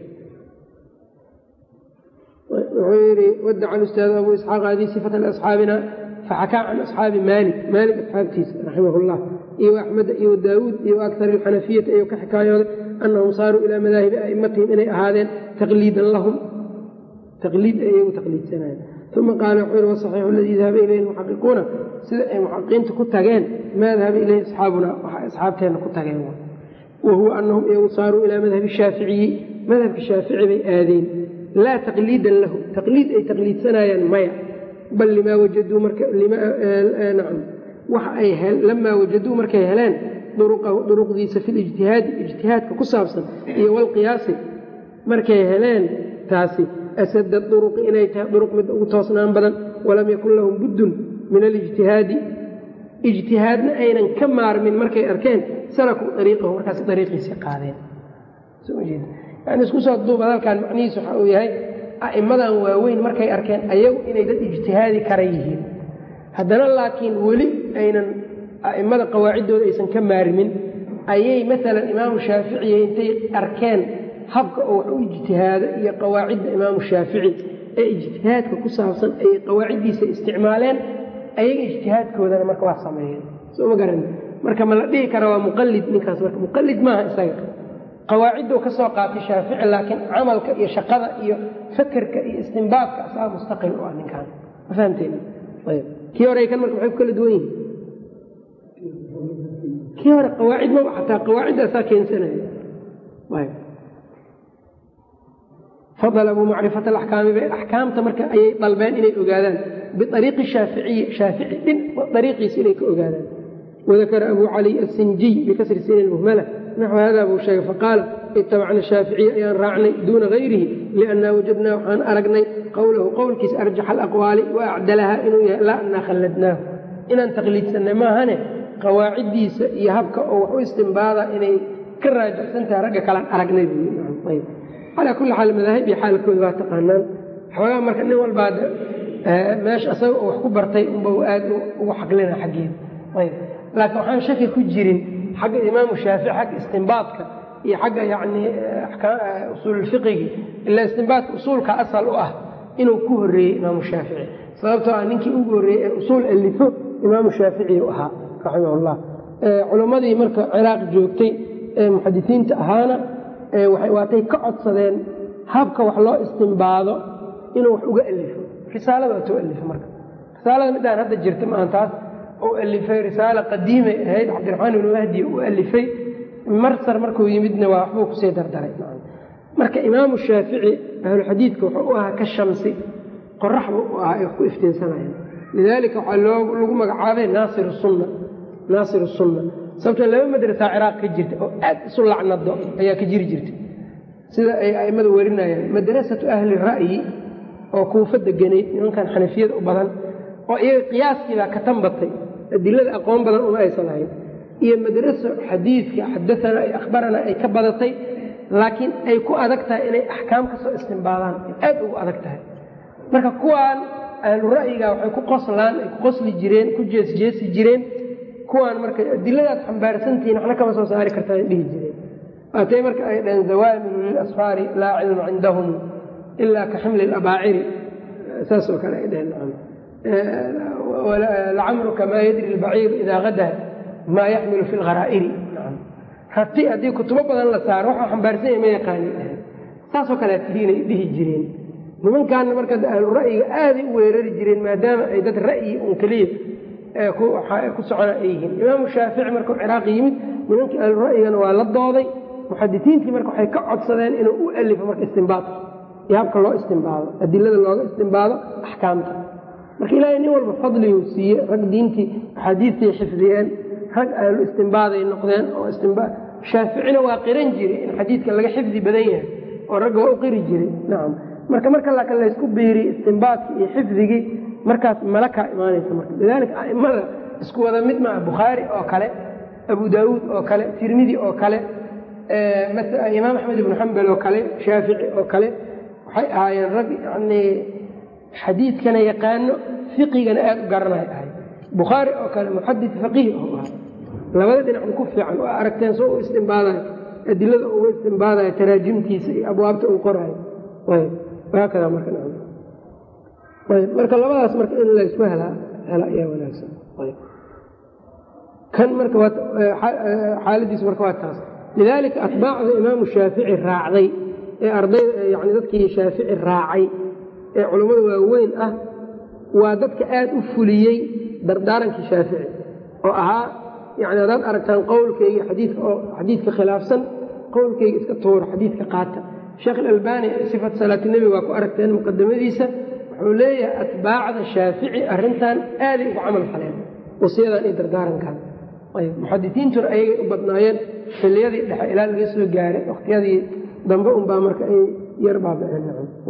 wuxuu yidhi wadaca alustaadu abu isxaaq hadihi sifata liasxaabina faxakaa can asxaabi maalik asxaabtiisa raximah llah iyo axmeda iyo daawuud iyo akar alxanafiyati ayuu ka xikaayooday anahum saaruu ilaa madaahibi a'immatihim inay ahaadeen taqliidan lahum taqliid ayay u taqliidsanayeen uma qaala wuxuu yidhi wasaxiixu aladii dahaba ilayhi muxaqiquuna sida ay muxaqiqiinta ku tageen maa dahaba ilayhi asxaabuna waxay asxaabteenna ku tageen wahuwa anahum iyagu saaruu ilaa madhabi shaaficiyi madhabka shaafici bay aadeen laa taqliidan lahu taqliid ay taqliidsanayaan maya bal limaa wajaduu lamaa wajaduu markay heleen duruqdiisa fi lijtihaadi ijtihaadka ku saabsan iyo walqiyaasi markay heleen taasi asada duruqi inay tahay duruq mid ugu toosnaan badan walam yakun lahum buddun min alijtihaadi ijtihaadna aynan ka maarmin markay arkeen salakuu ariiqahu markaas ariiqiisii qaadeen yani isku soo duuba halkan macnihiis waxa uu yahay a'immadan waaweyn markay arkeen ayagu inay dad ijtihaadi kara yihiin haddana laakiin weli aynan a'immada qawaaciddooda aysan ka maarmin ayay maalan imaamu shaaficiya intay arkeen habka oo wax u ijtihaado iyo qawaacidda imaamu shaafici ee ijtihaadka ku saabsan ayay qawaaciddiisa isticmaaleen ayaga ijtihaadkoodana marka waa sameeyeen soo ma garan marka ma la dhihi kara waa muqallid ninkaas marka muqallid maaha isaga qawaaciddu ka soo qaatay shaafici laakiin camalka iyo shaqada iyo fakerka iyo istinbaadka asaa mustaqil u ah ninkaan ma fahamteen ayb kii hore kan marka waxay ku kala duwan yihiin kii hore qawaacid ma xataa qawaaciddaasaa keensanaya ayb fadalabuu macrifata alaxkaami bay axkaamta marka ayay dalbeen inay ogaadaan biariiqi shaaficiyi shaafici dhin ariiqiisa inay ka ogaadaan wadakara abu cali asinjiy bikasri sinin muhmala naxو hada buu sheegay faqaala itabacna shaaficiya ayaan raacnay duuna hayrihi liannaa wajadnaa waxaan aragnay qowlahu qowlkiisa arjaxa alaqwaali wa acdalaha inuu yahay laa anaa khalladnaahu inaan taqliidsanay maahane qawaaciddiisa iyo habka oo wax u istimbaada inay ka raajixsan tahay ragga kalaan aragnay buu calaa kulli xaal madaahib iyo xaalkooda waa taqaanaan xoogaa marka nin walbaa meesha asaga oo wax ku bartay unba aad ugu xaqlina xaggeeda laakiin waxaan shaki ku jirin xagga imaamu shaafici xagga istinbaadka iyo xagga yani usuululfiqigi ilaa istinbaadka usuulka asal u ah inuu ku horreeyey imaamu shaafici sababtoo ah ninkii ugu horreeyey ee usuul alifo imaamu shaafici u ahaa raximahullah culimmadii marka ciraaq joogtay ee muxadisiinta ahaana waatay ka codsadeen habka wax loo istinbaado inuu wax uga alifo risaalada waa too alifo marka risaalada midaan hadda jirta maahan taas oo alifay risaala qadiimay ahayd cabdiraxmaan ibnu mahdi uu alifay marsar markuu yimidna waa waxbuu kusii dardaray marka imaamu shaafici ahluxadiidka wuxuu u ahaa ka shamsi qorax buu u ahaa ay ku iftiinsanayaan lidaalika waxaa lagu magacaabay naasir sunna sababtoo laba madrasa ciraaq ka jirta oo aad isu lacnado ayaa ka jiri jirtay sida ay a'immadu warinayaan madrasatu ahli ra'yi oo kuufa deganayd nimankan xanafiyada u badan oo iyaga qiyaaskiibaa ka tanbatay adilada aqoon badan uma aysan lahayn iyo madraso xadiidka xadaana ay akhbarana ay ka badatay laakiin ay ku adag tahay inay axkaam ka soo istimbaadaan aad ugu adag tahay marka kuwaan ahlu ra'yiga waxay ku qoslaan ay ku qosli jireen ku jeesjeesi jireen kuwaan marka adiladaad xambaarsantihiin waxna kama soo saari kartaa ay dhihi jireen waatay marka ay dhaheen zawaamilu lilasfaari laa cilma cindahum ilaa ka ximli labaaciri saasoo kale ay dhaheen lacamruka maa yadri lbaciiru idaa hadaa maa yaxmilu fi lgharaa'iri rati haddii kutubo badan la saaro waxaa xambaarsanya ma yaqaanin saasoo kale tihiinay dhihi jireen nimankaana marka ahlu ra'yiga aaday u weerari jireen maadaama ay dad ra'yi un keliya ku socona ay yihiin imaamu shaafici markuu ciraaq yimid nimankii ahlu ra'yigana waa la dooday muxadisiintii marka waxay ka codsadeen inuu u alifo marka istimbaadka iyo habka loo istimbaado adilada looga istimbaado axkaamta marka ilaahay nin walba fadliguu siiye rag diintii axaadiistii xifdiyeen rag ahlu istimbaaday noqdeen oo shaaficina waa qiran jiray in xadiidka laga xifdi badan yahay oo ragga waa u qiri jiray nacam marka laakiin laysku biiriye istimbaadkii iyo xifdigii markaas malakaa imaanaysa marka lidaalika a'immada isku wada mid maaha bukhaari oo kale abu daawuud oo kale tirmidi oo kale imaam axmed ibnu xambal oo kale shaafici oo kale waxay ahaayeen rag yanii xadiidkana yaqaano fiqigana aad u garanay ahay bukhaari oo kale muxadis faqiih oo ahaa labada dhinacba ku fiican waa aragteen soo u istimbaadayo adilada uga istimbaadayo taraajimtiisa iyo abwaabta uu qoraayo haakada marka labadaas marka in laysku hela ayaa wanaagsan kan marka xaaladiisu marka waa taas lidaalika atbaacda imaamu shaafici raacday ee ardayda yani dadkii shaafici raacay ee culammada waaweyn ah waa dadka aad u fuliyey dardaarankii shaafici oo ahaa yani haddaad aragtaan qowlkayga xadiidka khilaafsan qowlkayga iska tuura xadiidka qaata sheekh alalbani sifat salaati nebi waa ku aragteen muqadamadiisa wuxuu leeyahay atbaacda shaafici arrintan aaday ugu camal faleen wasiyadan iyo dardaarankan muxadisiintuna ayagay u badnaayeen xilliyadii dhexe ilaa laga soo gaaray wakhtiyadii dambe unbaa marka ay yar baabaceen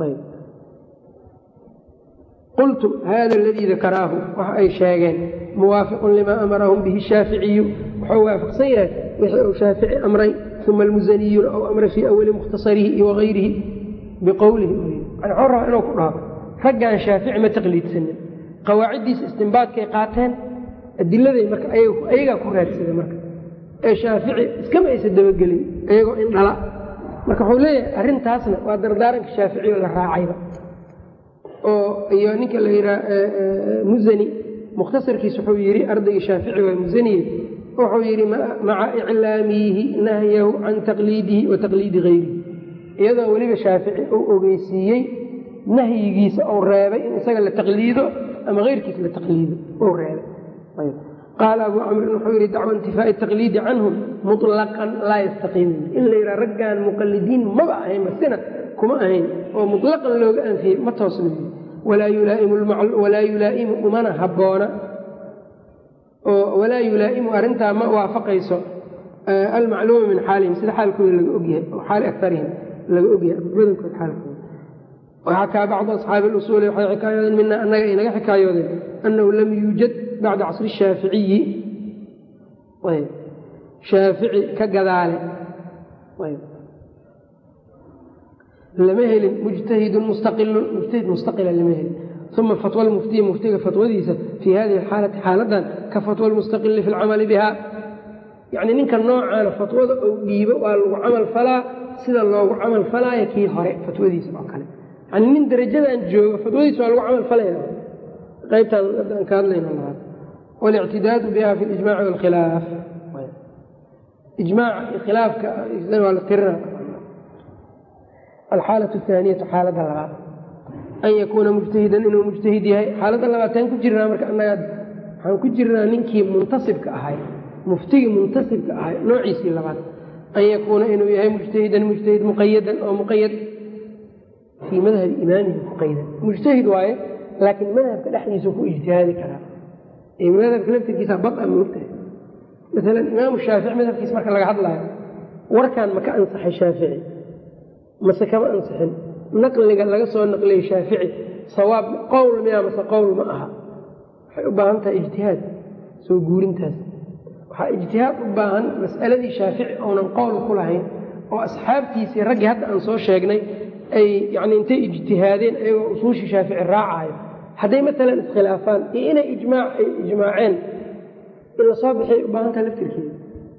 qultu hada aladii dakaraahu waxa ay sheegeen muwaafiqun limaa amarahum bihi shaaficiyu wuxuu waafaqsan yahay wixii uu shaafici amray uma almusaniyuna ou amray fii awali mukhtasarihi iyo wagayrihi biqowlihi wuxuu rabaa inuu ku dhaho raggan shaafici ma taqliidsanin qawaaciddiisa istimbaadkay qaateen adiladay marka ayagaa ku raadsaday marka ee shaafici iskama aysa dabagelin iyagoo in dhala marka wuxuu leeyahay arrintaasna waa dardaaranka shaaficioo la raacayba oo iyo ninka la yidhaha musani mukhtasarkiis wuxuu yidhi ardaygii shaafici waa musaniye wuxuu yidhi maca iclaamiyihi nahyahu can taqliidihi wa taqliidi gayrihi iyadoo weliba shaafici uu ogeysiiyey nahyigiisa ou reebay in isaga la taqliido ama keyrkiis la taqliido ou reebay qaala abuu camrin wuxuu yidhi dacwa intifaa'i taqliidi canhum muطlaqan laa yastaqiimu in la yidhaha raggan muqalidiin maba ahayn basina kuma ahayn oo muطlaqan looga anfiyey ma toosna walaa yulaa'imu umana habboona oo walaa yulaa'imu arrintaa ma waafaqayso almacluuma min xaalihim sida xaalkooda laga ogyahay oo xaali akarihim laga ogyahay badankood xaalkooda waxakaa bacdu asxaabi اlusuuli waxay xikaayoodeen mina annaga ay naga xikaayoodeen annahu lam yuujad bacda casri shaaficiyi shaafici ka gadaale lama helin mujtahidun mustaqilun mujtahid mustaqila lama helin uma fatwa lmuftiyi muftiga fatwadiisa fii hadihi alxaalati xaaladan ka fatwa lmustaqili fi lcamali biha yacni ninka noocaana fatwada ou dhiibo waa lagu camal falaa sida loogu camal falaayo kii hore fatwadiisa oo kale yani nin darajadan joogo fatwadiisa waa lagu camal falaya qaybtaan aan ka hadlayna labaad walictidaadu biha fi lijmaci walkhilaaf ijmaaca iyo khilaafka waa la tirina alxaalatu ahaaniyatu xaaladda labaad an yakuuna mujtahidan inuu mujtahid yahay xaaladda labaataan ku jirnaa marka annaga waxaan ku jirnaa ninkii muntasibka ahay muftigii muntasibka ahay noociisii labaad an yakuuna inuu yahay mujtahidan mujtahid muqayadan oo muqayad fii madhabi imaamihi muqayadan mujtahid waaye laakiin madhabka dhexdiisa ku ijtihaadi karaa madhabka laftirkiisa bad-a moogtahay maalan imaamu shaafici madhabkiisa marka laga hadlaayo warkan ma ka ansaxay shaafici mase kama ansixin naqliga laga soo naqliyay shaafici sawaab qowl miyaa mase qowl ma aha waxay u baahan tahay ijtihaad soo guurintaas waxaa ijtihaad u baahan mas'aladii shaafici oonan qowl ku lahayn oo asxaabtiisii raggii hadda aan soo sheegnay ay yani intay ijtihaadeen ayagoo usuushii shaafici raacayo hadday maalan iskhilaafaan iyo inay ijmaaceen in la soo bixiyay u baahan taha laftirkeeda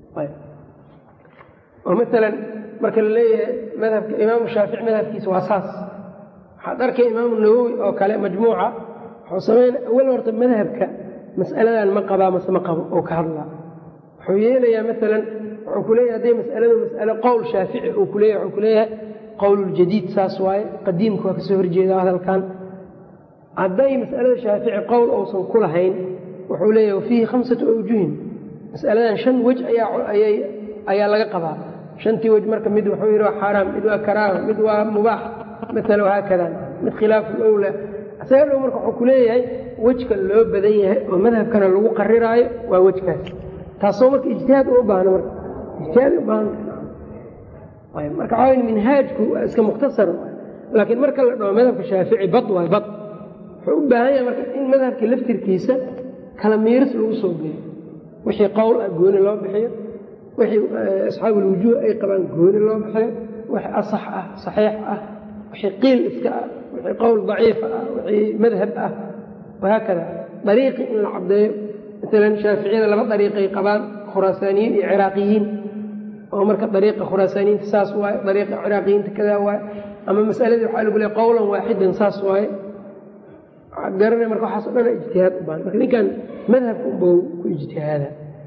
oo maalan marka la leeyahay madhabka imaamu shaafici madhabkiisa waa saas waxaad arkay imaamu nawowi oo kale majmuuca wuxuu sameyn awal horta madhabka mas'aladan ma qabaa mase ma qabo oo ka hadlaa wuxuu yeelayaa maalan wuxuu ku leeyahay hadday mas'aladu mas'alo qowl shaafici uu ku leeyahay wuxuu ku leeyahay qowluljadiid saas waaye qadiimka waa kasoo horjeedaa hadalkan hadday mas'alada shaafici qowl uusan ku lahayn wuxuu leeyahay wafiihi 5 awjuhin mas'aladan 5 wej ayaa laga qabaa 5tii wej marka mid wuxuu yidhi waa xaaraam mid waa karaaha mid waa mubaax maala haakada mid khilaafu lowla isaga dhow marka wuxuu ku leeyahay wejka loo badan yahay oo madhabkana lagu qariraayo waa wejkaas taasoo marka ijtihaad u baahna marka ijtihaad u baahan marka waxaa minhaajku waa iska mukhtasar laakiin marka la dhaho madhabka shaafici bad waay bad wuxuu u baahan yahay marka in madhabka laftirkiisa kala miiris lagu soo geeyo wixii qowl ah gooni loo bixiyo wixii asxaabu ulwujuuh ay qabaan gooni loo bixiyo wixii asax ah saxiix ah wixii qiil iska ah wixii qowl daciif ah wixii madhab ah wahaakada dariiqi in la caddeeyo maalan shaaficiyada 2 dariiqay qabaan khuraasaaniyiin iyo ciraaqiyiin oo marka dariiqa khuraasaaniyiinta saas waaye dariiqa ciraaqiyiinta kadaa waaye ama mas'aladii waxaa lagu leeyahay qowlan waaxidan saas waaye garanay marka waxaas oo dhan ijtihaad u baahan marka ninkan madhabka unbuu ku ijtihaada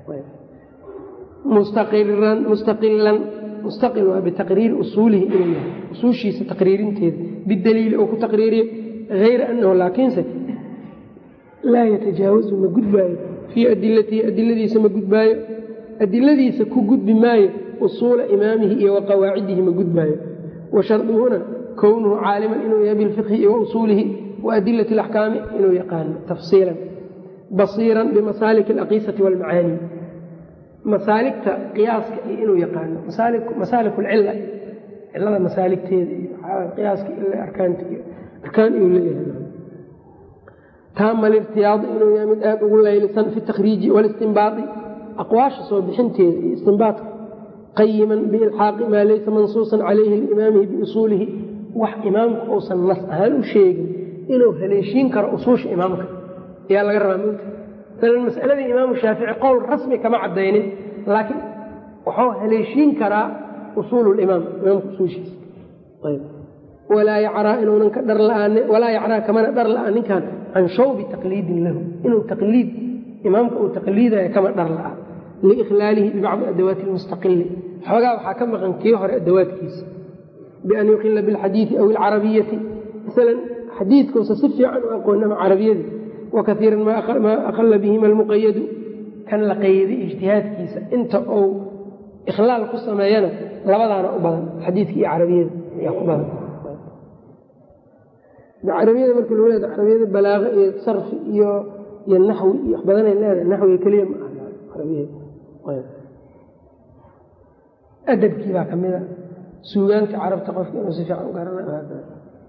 mustaqil waa bitaqriiri usuulihi inuu yahay usuushiisa taqriirinteeda bidaliili oo ku taqriiriyo hayra annahu laakiinse laa yatajaawazu ma gudbaayo fii adilatihi adiladiisa ma gudbaayo adiladiisa ku gudbi maayo usuula imaamihi iyo wa qawaacidihi ma gudbaayo wa sharduhuna kownuhu caaliman inuu yahay bilfiqhi iyo wa usuulihi wa adilati alaxkaami inuu yaqaano tafsiilan basiiran bimasaalik alaqiisati waalmacaani masaaligta qiyaaska iyo inuu yaqaano masaalik alcilla cillada masaaligteeda iyo qiyaaska ila arkaanta iyo arkaan inuu leeyahay taama lirtiyaadi inuu yahay mid aad ugu laylisan fi takhriiji walistinbaadi aqwaasha soo bixinteeda iyo istinbaadka qayiman biilxaaqi maa laysa mansuusan calayhi liimaamihi biusuulihi wax imaamku uusan nas ahaan u sheegin inuu haleeshiin karo usuusha imaamka ayaa laga rabaa moogta masalan mas'aladii imaamu shaafici qowl rasmi kama caddaynin laakiin wuxuu haleeshiin karaa usuulu limaam imaamka usuushiisa ayb walaa yacraa inuunan ka dhar la-aan walaa yacraa kamana dhar la-aan ninkan can shawbi taqliidin lahu inuu taqliid imaamka uu taqliidayo kama dhar la-aan liikhlaalihi bibacdi adawaati lmustaqili xoogaa waxaa ka maqan kii hore adawaadkiisa bian yuqila bilxadiidi aw ilcarabiyati masalan xadiidkuusa si fiican u aqoonama carabiyadii wakaiiran maa aqala bihima almuqayadu kan la qayday ijtihaadkiisa inta uu ikhlaal ku sameeyana labadaana u badan xadiidka iyo carabiyada ayaa ku badan carabiyada marka loo leeda carabiyada balaaqa iyo sarfi iyo naxwi iyo wax badanay leedahay naxwiga keliya ma aha carabiyada adabkii baa ka mida suugaanka carabta qofka inuu si fiican u garanayo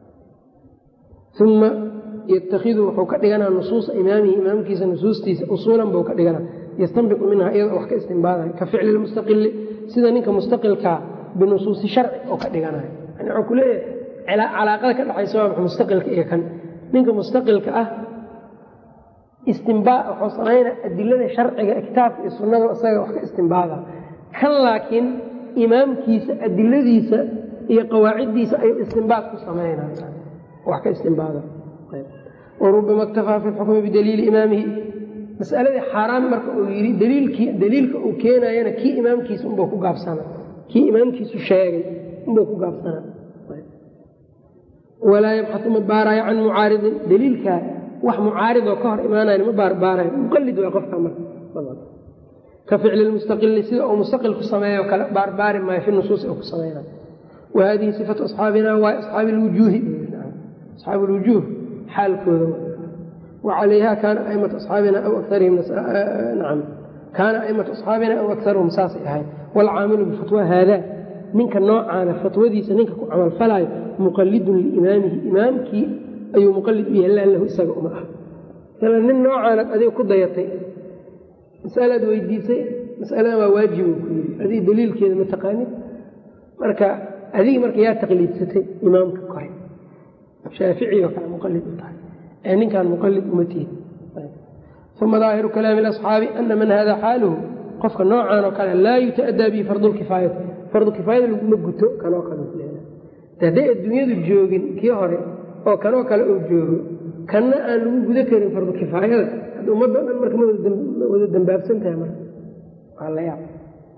uma ytakhidu wuxuu ka dhiganaa nusuusa imaamihi imaamkiisa nusuustiisa usuulan buu ka dhiganaa yastanbiqu minha iyadoo wax ka istinbaadayo ka ficli lmustaqili sida ninka mustaqilkaa binusuusi sharci oo ka dhiganayo yani wuxuu ku leeyahay calaaqada ka dhexaysa waa mustaqilka iyo kan ninka mustaqilka ah istinbaa wuxuu samaynaa adilada sharciga kitaabka iyo sunnada isaga wax ka istinbaada kan laakiin imaamkiisa adiladiisa iyo qawaaciddiisa ayuu istinbaad ku samaynaya wax ka istinbaada warubama iktafaa fi lxukmi bidaliili imaamihi masaladii xaaraan marka uu yidhi daliilka uu keenayana kii imaamkiisa unbuu ku gaabsana kii imaamkiisu sheegay unbuu ku gaabsana walaa yabxatu ma baaraayo can mucaaridin daliilkaa wax mucaaridoo ka hor imaanayn ma baarbaarayo muqallid waa qofka marka ka ficli lmustaqili sida uu mustaqilku sameeyo kale baarbaari maayo fi nusuusi uu ku sameynaa wahadihi sifatu asxaabina waa asxaabi lwujuuhi asxaabu lwujuuh xaalkooda وعليها كان أئمة أصحابنا أو أكثرهم نعم كان أئمة أصحابنا أو أكثرهم ساسئها والعامل بفتوى هذا منك النوع على فتوى ذي سنينك عمل فلا مقلد لإمامه إمامك أي مقلد به إلا له إساق أمره فلأن النوع على أذي قضيتي مسألة ويديسي مسألة ما واجب هذه دليل كذا متقاني مركا هذه مركا يا تقليد ستي إمامك كوي شافعي وكان مقلد بتاعي يعني كان مقلد أمتي ثم ظاهر كلام الأصحاب أن من هذا حاله قفك نوعا وكان لا يتأدى به فرض الكفاية فرض الكفاية اللي مقلته كانوا كانوا فيها تهدئ الدنيا دي الجوغين كي هوري أو كانوا كانوا الجوغ كان أنه ذكر فرض الكفاية هذا أمضى أن المركب وذا الدنباب سنتها مرة والله يعني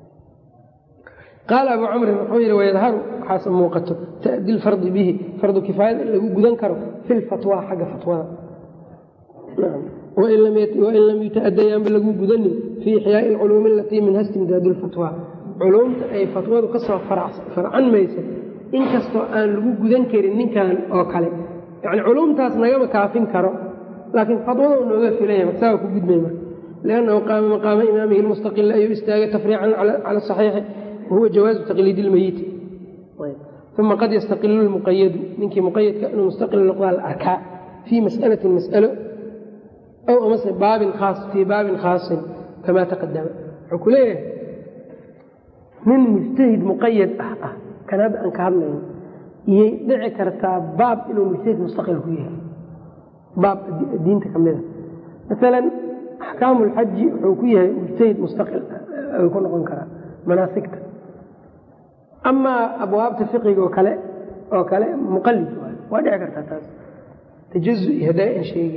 قال أبو عمرو الحويري ويظهر حسب موقته تأدي الفرض به فرض كفاية اللي يذكر في الفتوى حق فتوى نعم وإن لم يتأديان بلغو جدني في إحياء العلوم التي منها استمداد الفتوى علوم أي فتوى قصة فرعا ميسر إن كستو أن لغو جدن كيرين إن كان أوكالي يعني علوم تاس نجمة كافين كرو لكن فتوى أنه في ليه مكساوي كجد ميمة لأنه قام مقام إمامه المستقل أي يستاجى تفريعا على الصحيح وهو جواز تقليد الميت ثم قد يستقل المقيد منك مقيد كأنه مستقل لقضاء الأركاء في مسألة أو مثلا باب خاص في باب خاص كما تقدم حكوليه من مجتهد مقيد كان هذا أنك هذا يدعي كرتا باب إنه مجتهد مستقل فيه باب الدين تكمله مثلا أحكام الحج حكوية مجتهد مستقل أو يكون أنكر مناسكته أما أبواب الفقه وكلاء مقلد وادع كرتا تجزء هداء شيء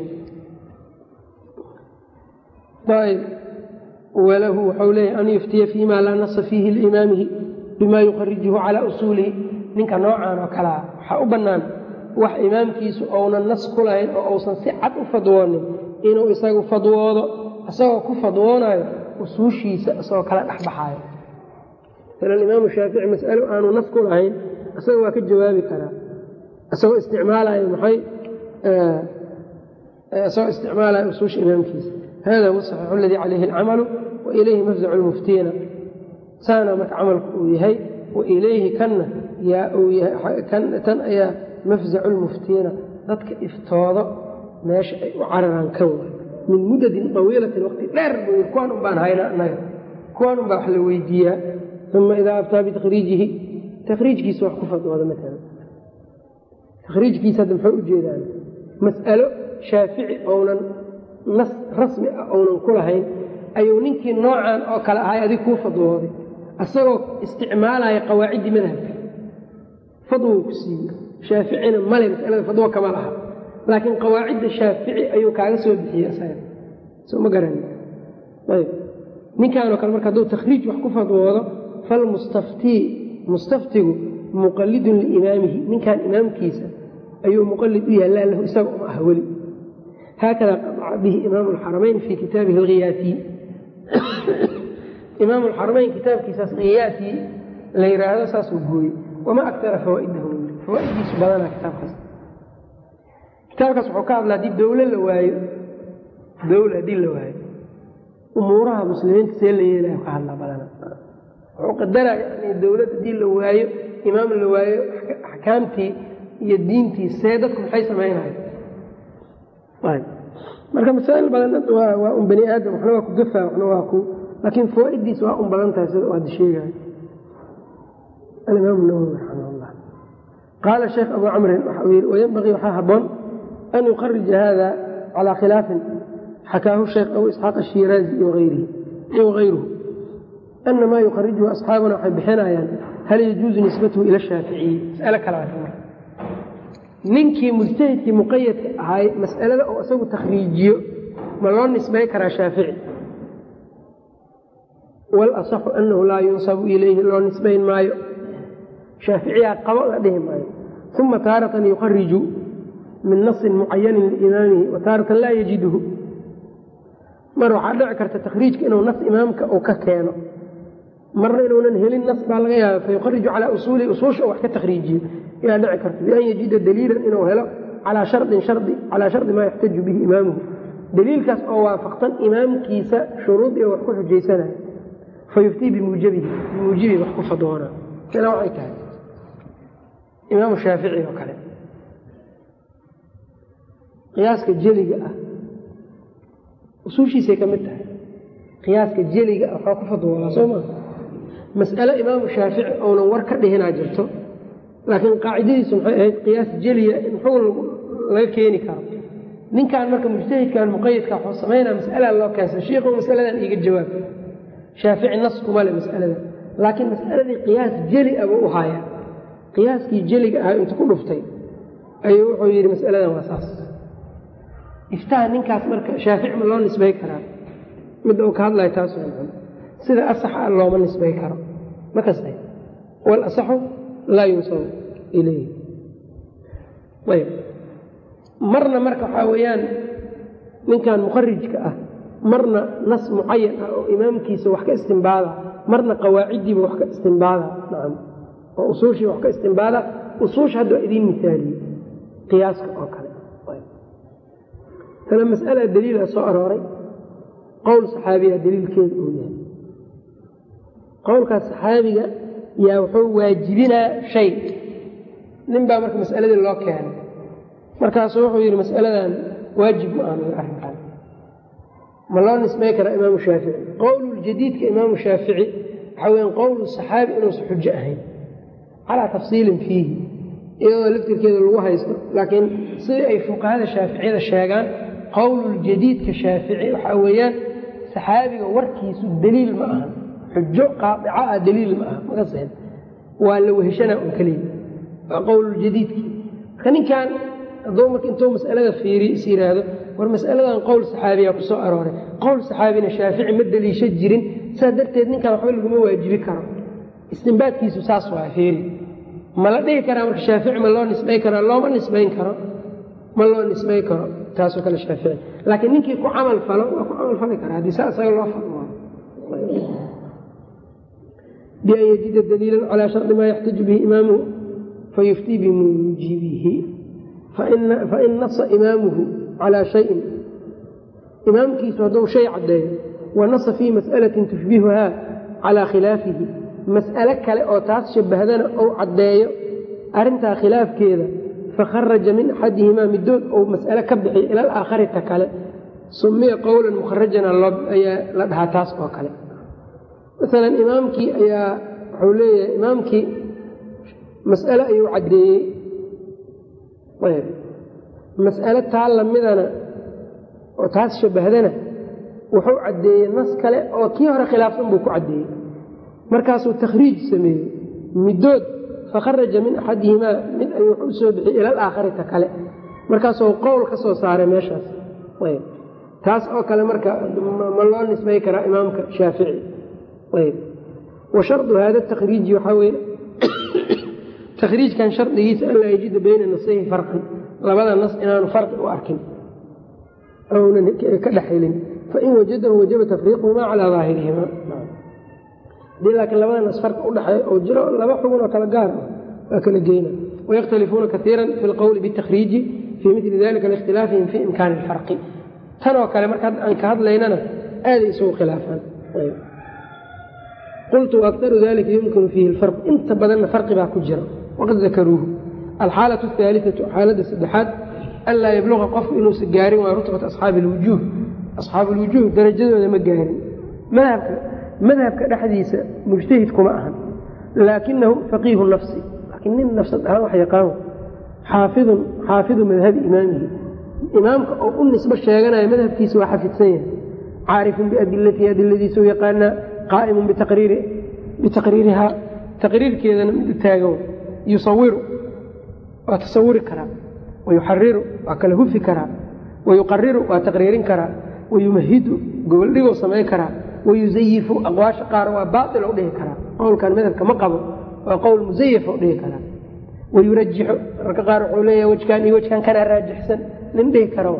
طيب وله حوله أن يفتي فيما لا نص فيه لإمامه بما يخرجه على أصوله منك نوعا وكلا حأبنان وح إمام كيسو أونا النص كلهين أو أوصن سعة فضواني إنه إساق فضوانا أساق كفضوانا وسوشي أساق كلا نحبحاي فلا الإمام الشافعي مسأله أنه نص كلهين أساق كالجواب كلا أساق استعمالها محي أساق استعمالها وسوش إمام كيسو هذا هو الصحيح الذي عليه العمل وإليه مفزع المفتين سانا مك عملك ويهي وإليه يا مفزع المفتين ذاتك افتاض ماشي وعررا كون من مدد طويلة الوقت لا ربو كوانوا بان هاينا ناير كوانوا بان حلويدية ثم إذا أبتى تخريج كيس وحكفت هذا مثلا تخريج كيس هذا محق جيدان مسألة شافعي أولا نص رسمي أولا كلهين أيو ننكي نوعا أو كلا هاي هذه كو فضوه أصلا استعمالها قواعد مذهب فضوه كسي شافعين مالي مسألة فضوه كما لها لكن قواعد الشافعي أيو كاغسوا بحي أسايا سوء مقرن طيب من كانوا كالمركة دو تخريج وحكو فضوه مستفتي مقلد لإمامه من كان إمام كيسا أيو مقلد إياه لا له إساق أهولي هكذا قطع به إمام الحرمين في كتابه الغياثي إمام الحرمين كتاب كيساس غياثي ليرى هذا ساس وقوي وما أكثر فوائده فوائده سبحانه كتاب كاس حكام لا دي دولة دي اللواي أمورها مسلمين تسيلي لا يقع الله بلنا وقدر يعني الدولة دي اللواي إمام اللواي حكامتي يدينتي سيدتكم حيث ما ينهي طيب marka masaa'il badan waa bani aadam waxna waa ku gafaa waxna waa ku laakiin faa'iidiis waa badan tahay sida uu sheegay الإمام النووي رحمه الله قال الشيخ أبو عمرو وينبغي حابون أن يخرج هذا على خلاف حكاه الشيخ أبو إسحاق الشيرازي وغيره أن ما يخرجه أصحابنا حبحنا يعني هل يجوز نسبته إلى الشافعي سألك على عمر ninkii mujtahidkii muqayadka ahay mas'alada oo asagu takhriijiyo ma loo nisbay karaa shaafici wal asaxu annahu laa yunsabu ilayhi loo nisbayn maayo shaaficiya qabo la dhihi maayo thumma taaratan yukharriju min nasin mucayanin liimaamihi wa taaratan laa yajiduhu mar waxaa dhici karta takhriijka inuu nas imaamka uu ka keeno marna inuunan helin nas baa laga yaaba fayuqariju calaa usuulihi usuusha wax ka takhriijiyo ayaa dhici karta bian yajida daliilan inuu helo calaa shardi maa yaxtaju bihi imaamuhu daliilkaas oo waafaqsan imaamkiisa shuruud iyo wax ku xujaysanayo fayuftii bimuujibihi wax ku fadwoona ina waxay tahay imaamu shaafici oo kale qiyaaska jeliga ah usuushiisay ka mid tahay qiyaaska jeliga ah waxaa ku fadwoonaa soo maa mas'ale imaamu shaafici ounan war ka dhihinaa jirto laakiin qaacidadiisu maxay ahayd qiyaas jeliya in xukun laga keeni karo ninkan marka mujtahidkan muqayadka waxuu samaynaa mas'alaa loo keensa shiikhu masaladan iiga jawaab shaafici nas kuma le mas'alada laakiin mas'aladii qiyaas jeli ah buu u hayaa qiyaaskii jeliga ahaa intu ku dhuftay ayuu wuxuu yidhi mas'aladan waa saas iftaha ninkaas marka shaafici ma loo nisbay karaa midda uu ka hadlayo taas sida asaxa looma nisbay karo ma kastay walasaxu laa yunsabu ilayhi ayb marna marka waxaa weeyaan ninkan mukharijka ah marna nas mucayan ah oo imaamkiisa wax ka istimbaada marna qawaaciddiiba wax ka istimbaada nacam oo usuushii wax ka istimbaada usuusha hadda waa idiin misaaliyey qiyaaska oo kale tana mas'ala daliila soo arooray qowl saxaabiya daliilkeeda uu yahay qowlkaas saxaabiga yaa wuxuu waajibinaa shay nin baa marka mas'aladii loo keenay markaasuu wuxuu yidhi mas'aladan waajib ma aanu arrinkan ma loo nisbay karaa imaamu shaafici qowluljadiidka imaamu shaafici waxaa weyaan qowlu saxaabi inuusan xujo ahayn calaa tafsiilin fiihi iyadoo laftirkeeda lagu haysto laakiin sidii ay fuqahada shaaficiyada sheegaan qowluljadiidka shaafici waxaa weeyaan saxaabiga warkiisu daliil ma aha xujo qaadica ah daliil ma aha makaseen waa la weheshanaa un keliya waa qowluljadiidki marka ninkan hadduu marka intuu mas'alada fiiriy is yidhaahdo war mas'aladan qowl saxaabiyaa ku soo arooray qowl saxaabina shaafici ma daliisho jirin saas darteed ninkan waxba laguma waajibi karo istinbaadkiisu saas waa fiiri ma la dhihi karaa marka shaafici ma loo nisbay karaa looma nisbayn karo ma loo nisbay karo taasoo kale shaafici laakiin ninkii ku camal falo waa ku camal fali karaa haddii saa isaga loo falo bian yajida daliilan calaa shardi maa yaxtaju bihi imaamuhu fayuftii bimuujibihi fain nasa imaamuhu calaa shayin imaamkiisu hadduu shay caddeeyo wa nasa fii mas'alatin tushbihuhaa calaa khilaafihi mas'alo kale oo taas shabahdana ou caddeeyo arrintaa khilaafkeeda fakharaja min axadihimaa midood ou mas'ale ka bixiyo ila alaakhari ta kale sumiya qowlan mukharajana ayaa la dhahaa taas oo kale maalan imaamkii ayaa wuxuu leeyahay imaamkii mas'ale ayuu caddeeyey mas'alo taa lamidana oo taas shabahdana wuxuu caddeeyey nas kale oo kii hore khilaafsan buu ku caddeeyey markaasuu takhriij sameeyey midood fakharaja min axadihimaa mid ayuu wuxuu usoo bixiyey ila alaakhari ta kale markaasuu qowl ka soo saaray meeshaas taas oo kale marka ma loo nisbay karaa imaamka shaafici wa shardu haada takhriiji waxaa weye takhriijkan shardigiisa an laa yajida bayna nasayhi farqin labada nas inaanu farqi u arkin ounan ka dhexhelin fain wajadahu wajaba tafriiquhumaa calaa daahirihimaa hadii laakiin labada nas farqi udhexeeya oo jiro laba xugun oo kala gaar ah waa kala geyna wayakhtalifuuna kaiira fi lqowli bitakriiji fii mili dalika likhtilaafihim fii imkaani ilfarqi tanoo kale marka aan ka hadlaynana aaday isugu khilaafaan qultu aktaru dalika yumkinu fiihi lfarq inta badanna farqi baa ku jira waqad dakaruuhu alxaalatu ahaaliatu xaaladda saddexaad anlaa yabluqa qofku inuusa gaarin waa rutbata asxaabi alwujuuh asxaabu alwujuuh darajadooda ma gaarin madhabka dhexdiisa mujtahid kuma ahan laakinahu faqiihu nafsi laakiin nin nafsad ahaan wax yaqaano xaafidu madhabi imaamihi imaamka oo u nisbo sheeganaya madhabkiisa waa xafidsan yahay caarifun biadilatihi adiladiisau yaqaanaa qaa'imun bitaqriirihaa taqriirkeedana mid u taagan yusawiru waa tasawuri karaa wayuxariru waa kala hufi karaa wayuqariru waa taqriirin karaa wayumahidu goboldhigou samayn karaa wayusayifu aqwaasha qaar waa baail ou dhihi karaa qowlkan madhabka ma qabo waa qowl musayaf ou dhihi karaa wayurajixu marka qaar wuxuu leeyahay wajkaan iyo wajkaan kana raajixsan nin dhihi karo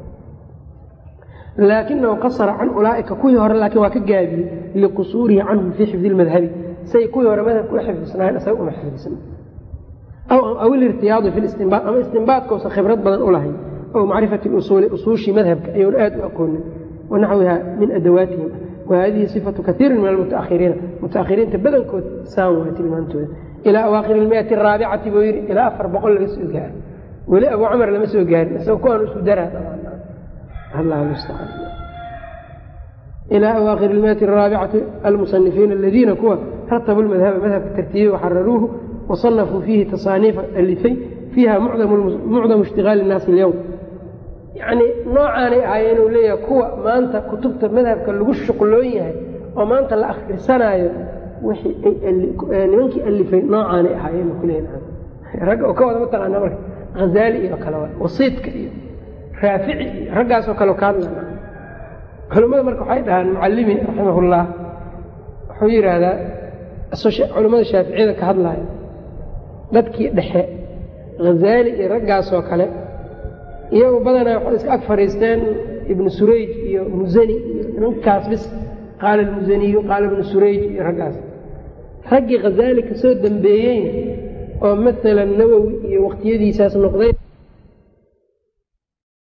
laakinahu qasara can ulaa'ika kuwii hore laakiin waa ka gaabiyey liqusuurihi canhum fii xifdi lmadhabi say kuwii hore madhabka u xifdisnaayeen isaga uma xifdisan aw ilirtiyaadi fi listinbaad ama istinbaadkausan khibrad badan u lahayn aw macrifati usuuli usuushii madhabka ayuun aad u aqoonin wanaxwiha min adawaatihim wahadihi sifatu kaiirin min almutaahiriina mutaahiriinta badankood saan waa tilmaantooda ilaa awaakhir ilmiyati araabicati buu yidhi ilaa 400 laga soo gaaro weli abu camar lama soo gaarin isagoo kuwaan isku daraa الله المستعان إلى أواخر المئة الرابعة المصنفين الذين كوا رتبوا المذهب مذهب الترتيب وحرروه وصنفوا فيه تصانيف الفي فيها معظم اشتغال الناس اليوم يعني نوعان عينوا لي كوا ما أنت كتبت مذهب كاللغوش شقلوية وما أنت الأخر سنة وحي منك اللي في نوعان عينوا كلين رجعوا كوا مثلا أنا غزالي وكلام وصيت كثير raafici raggaasoo kale ka hadlana culimmada marka waxay dhahaan mucallimi raximahullah wuxuu yidhaahdaa culimmada shaaficiyada ka hadlaya dadkii dhexe ghazaali iyo raggaasoo kale iyagu badanaa waxay iska ag fadhiisteen ibnu surayj iyo musani iyo ninkaas bis qaala almusaniyu qaala ibnu surayj iyo raggaas raggii ghazaali ka soo dambeeyeyna oo maalan nawowi iyo waqtiyadiisaas noqday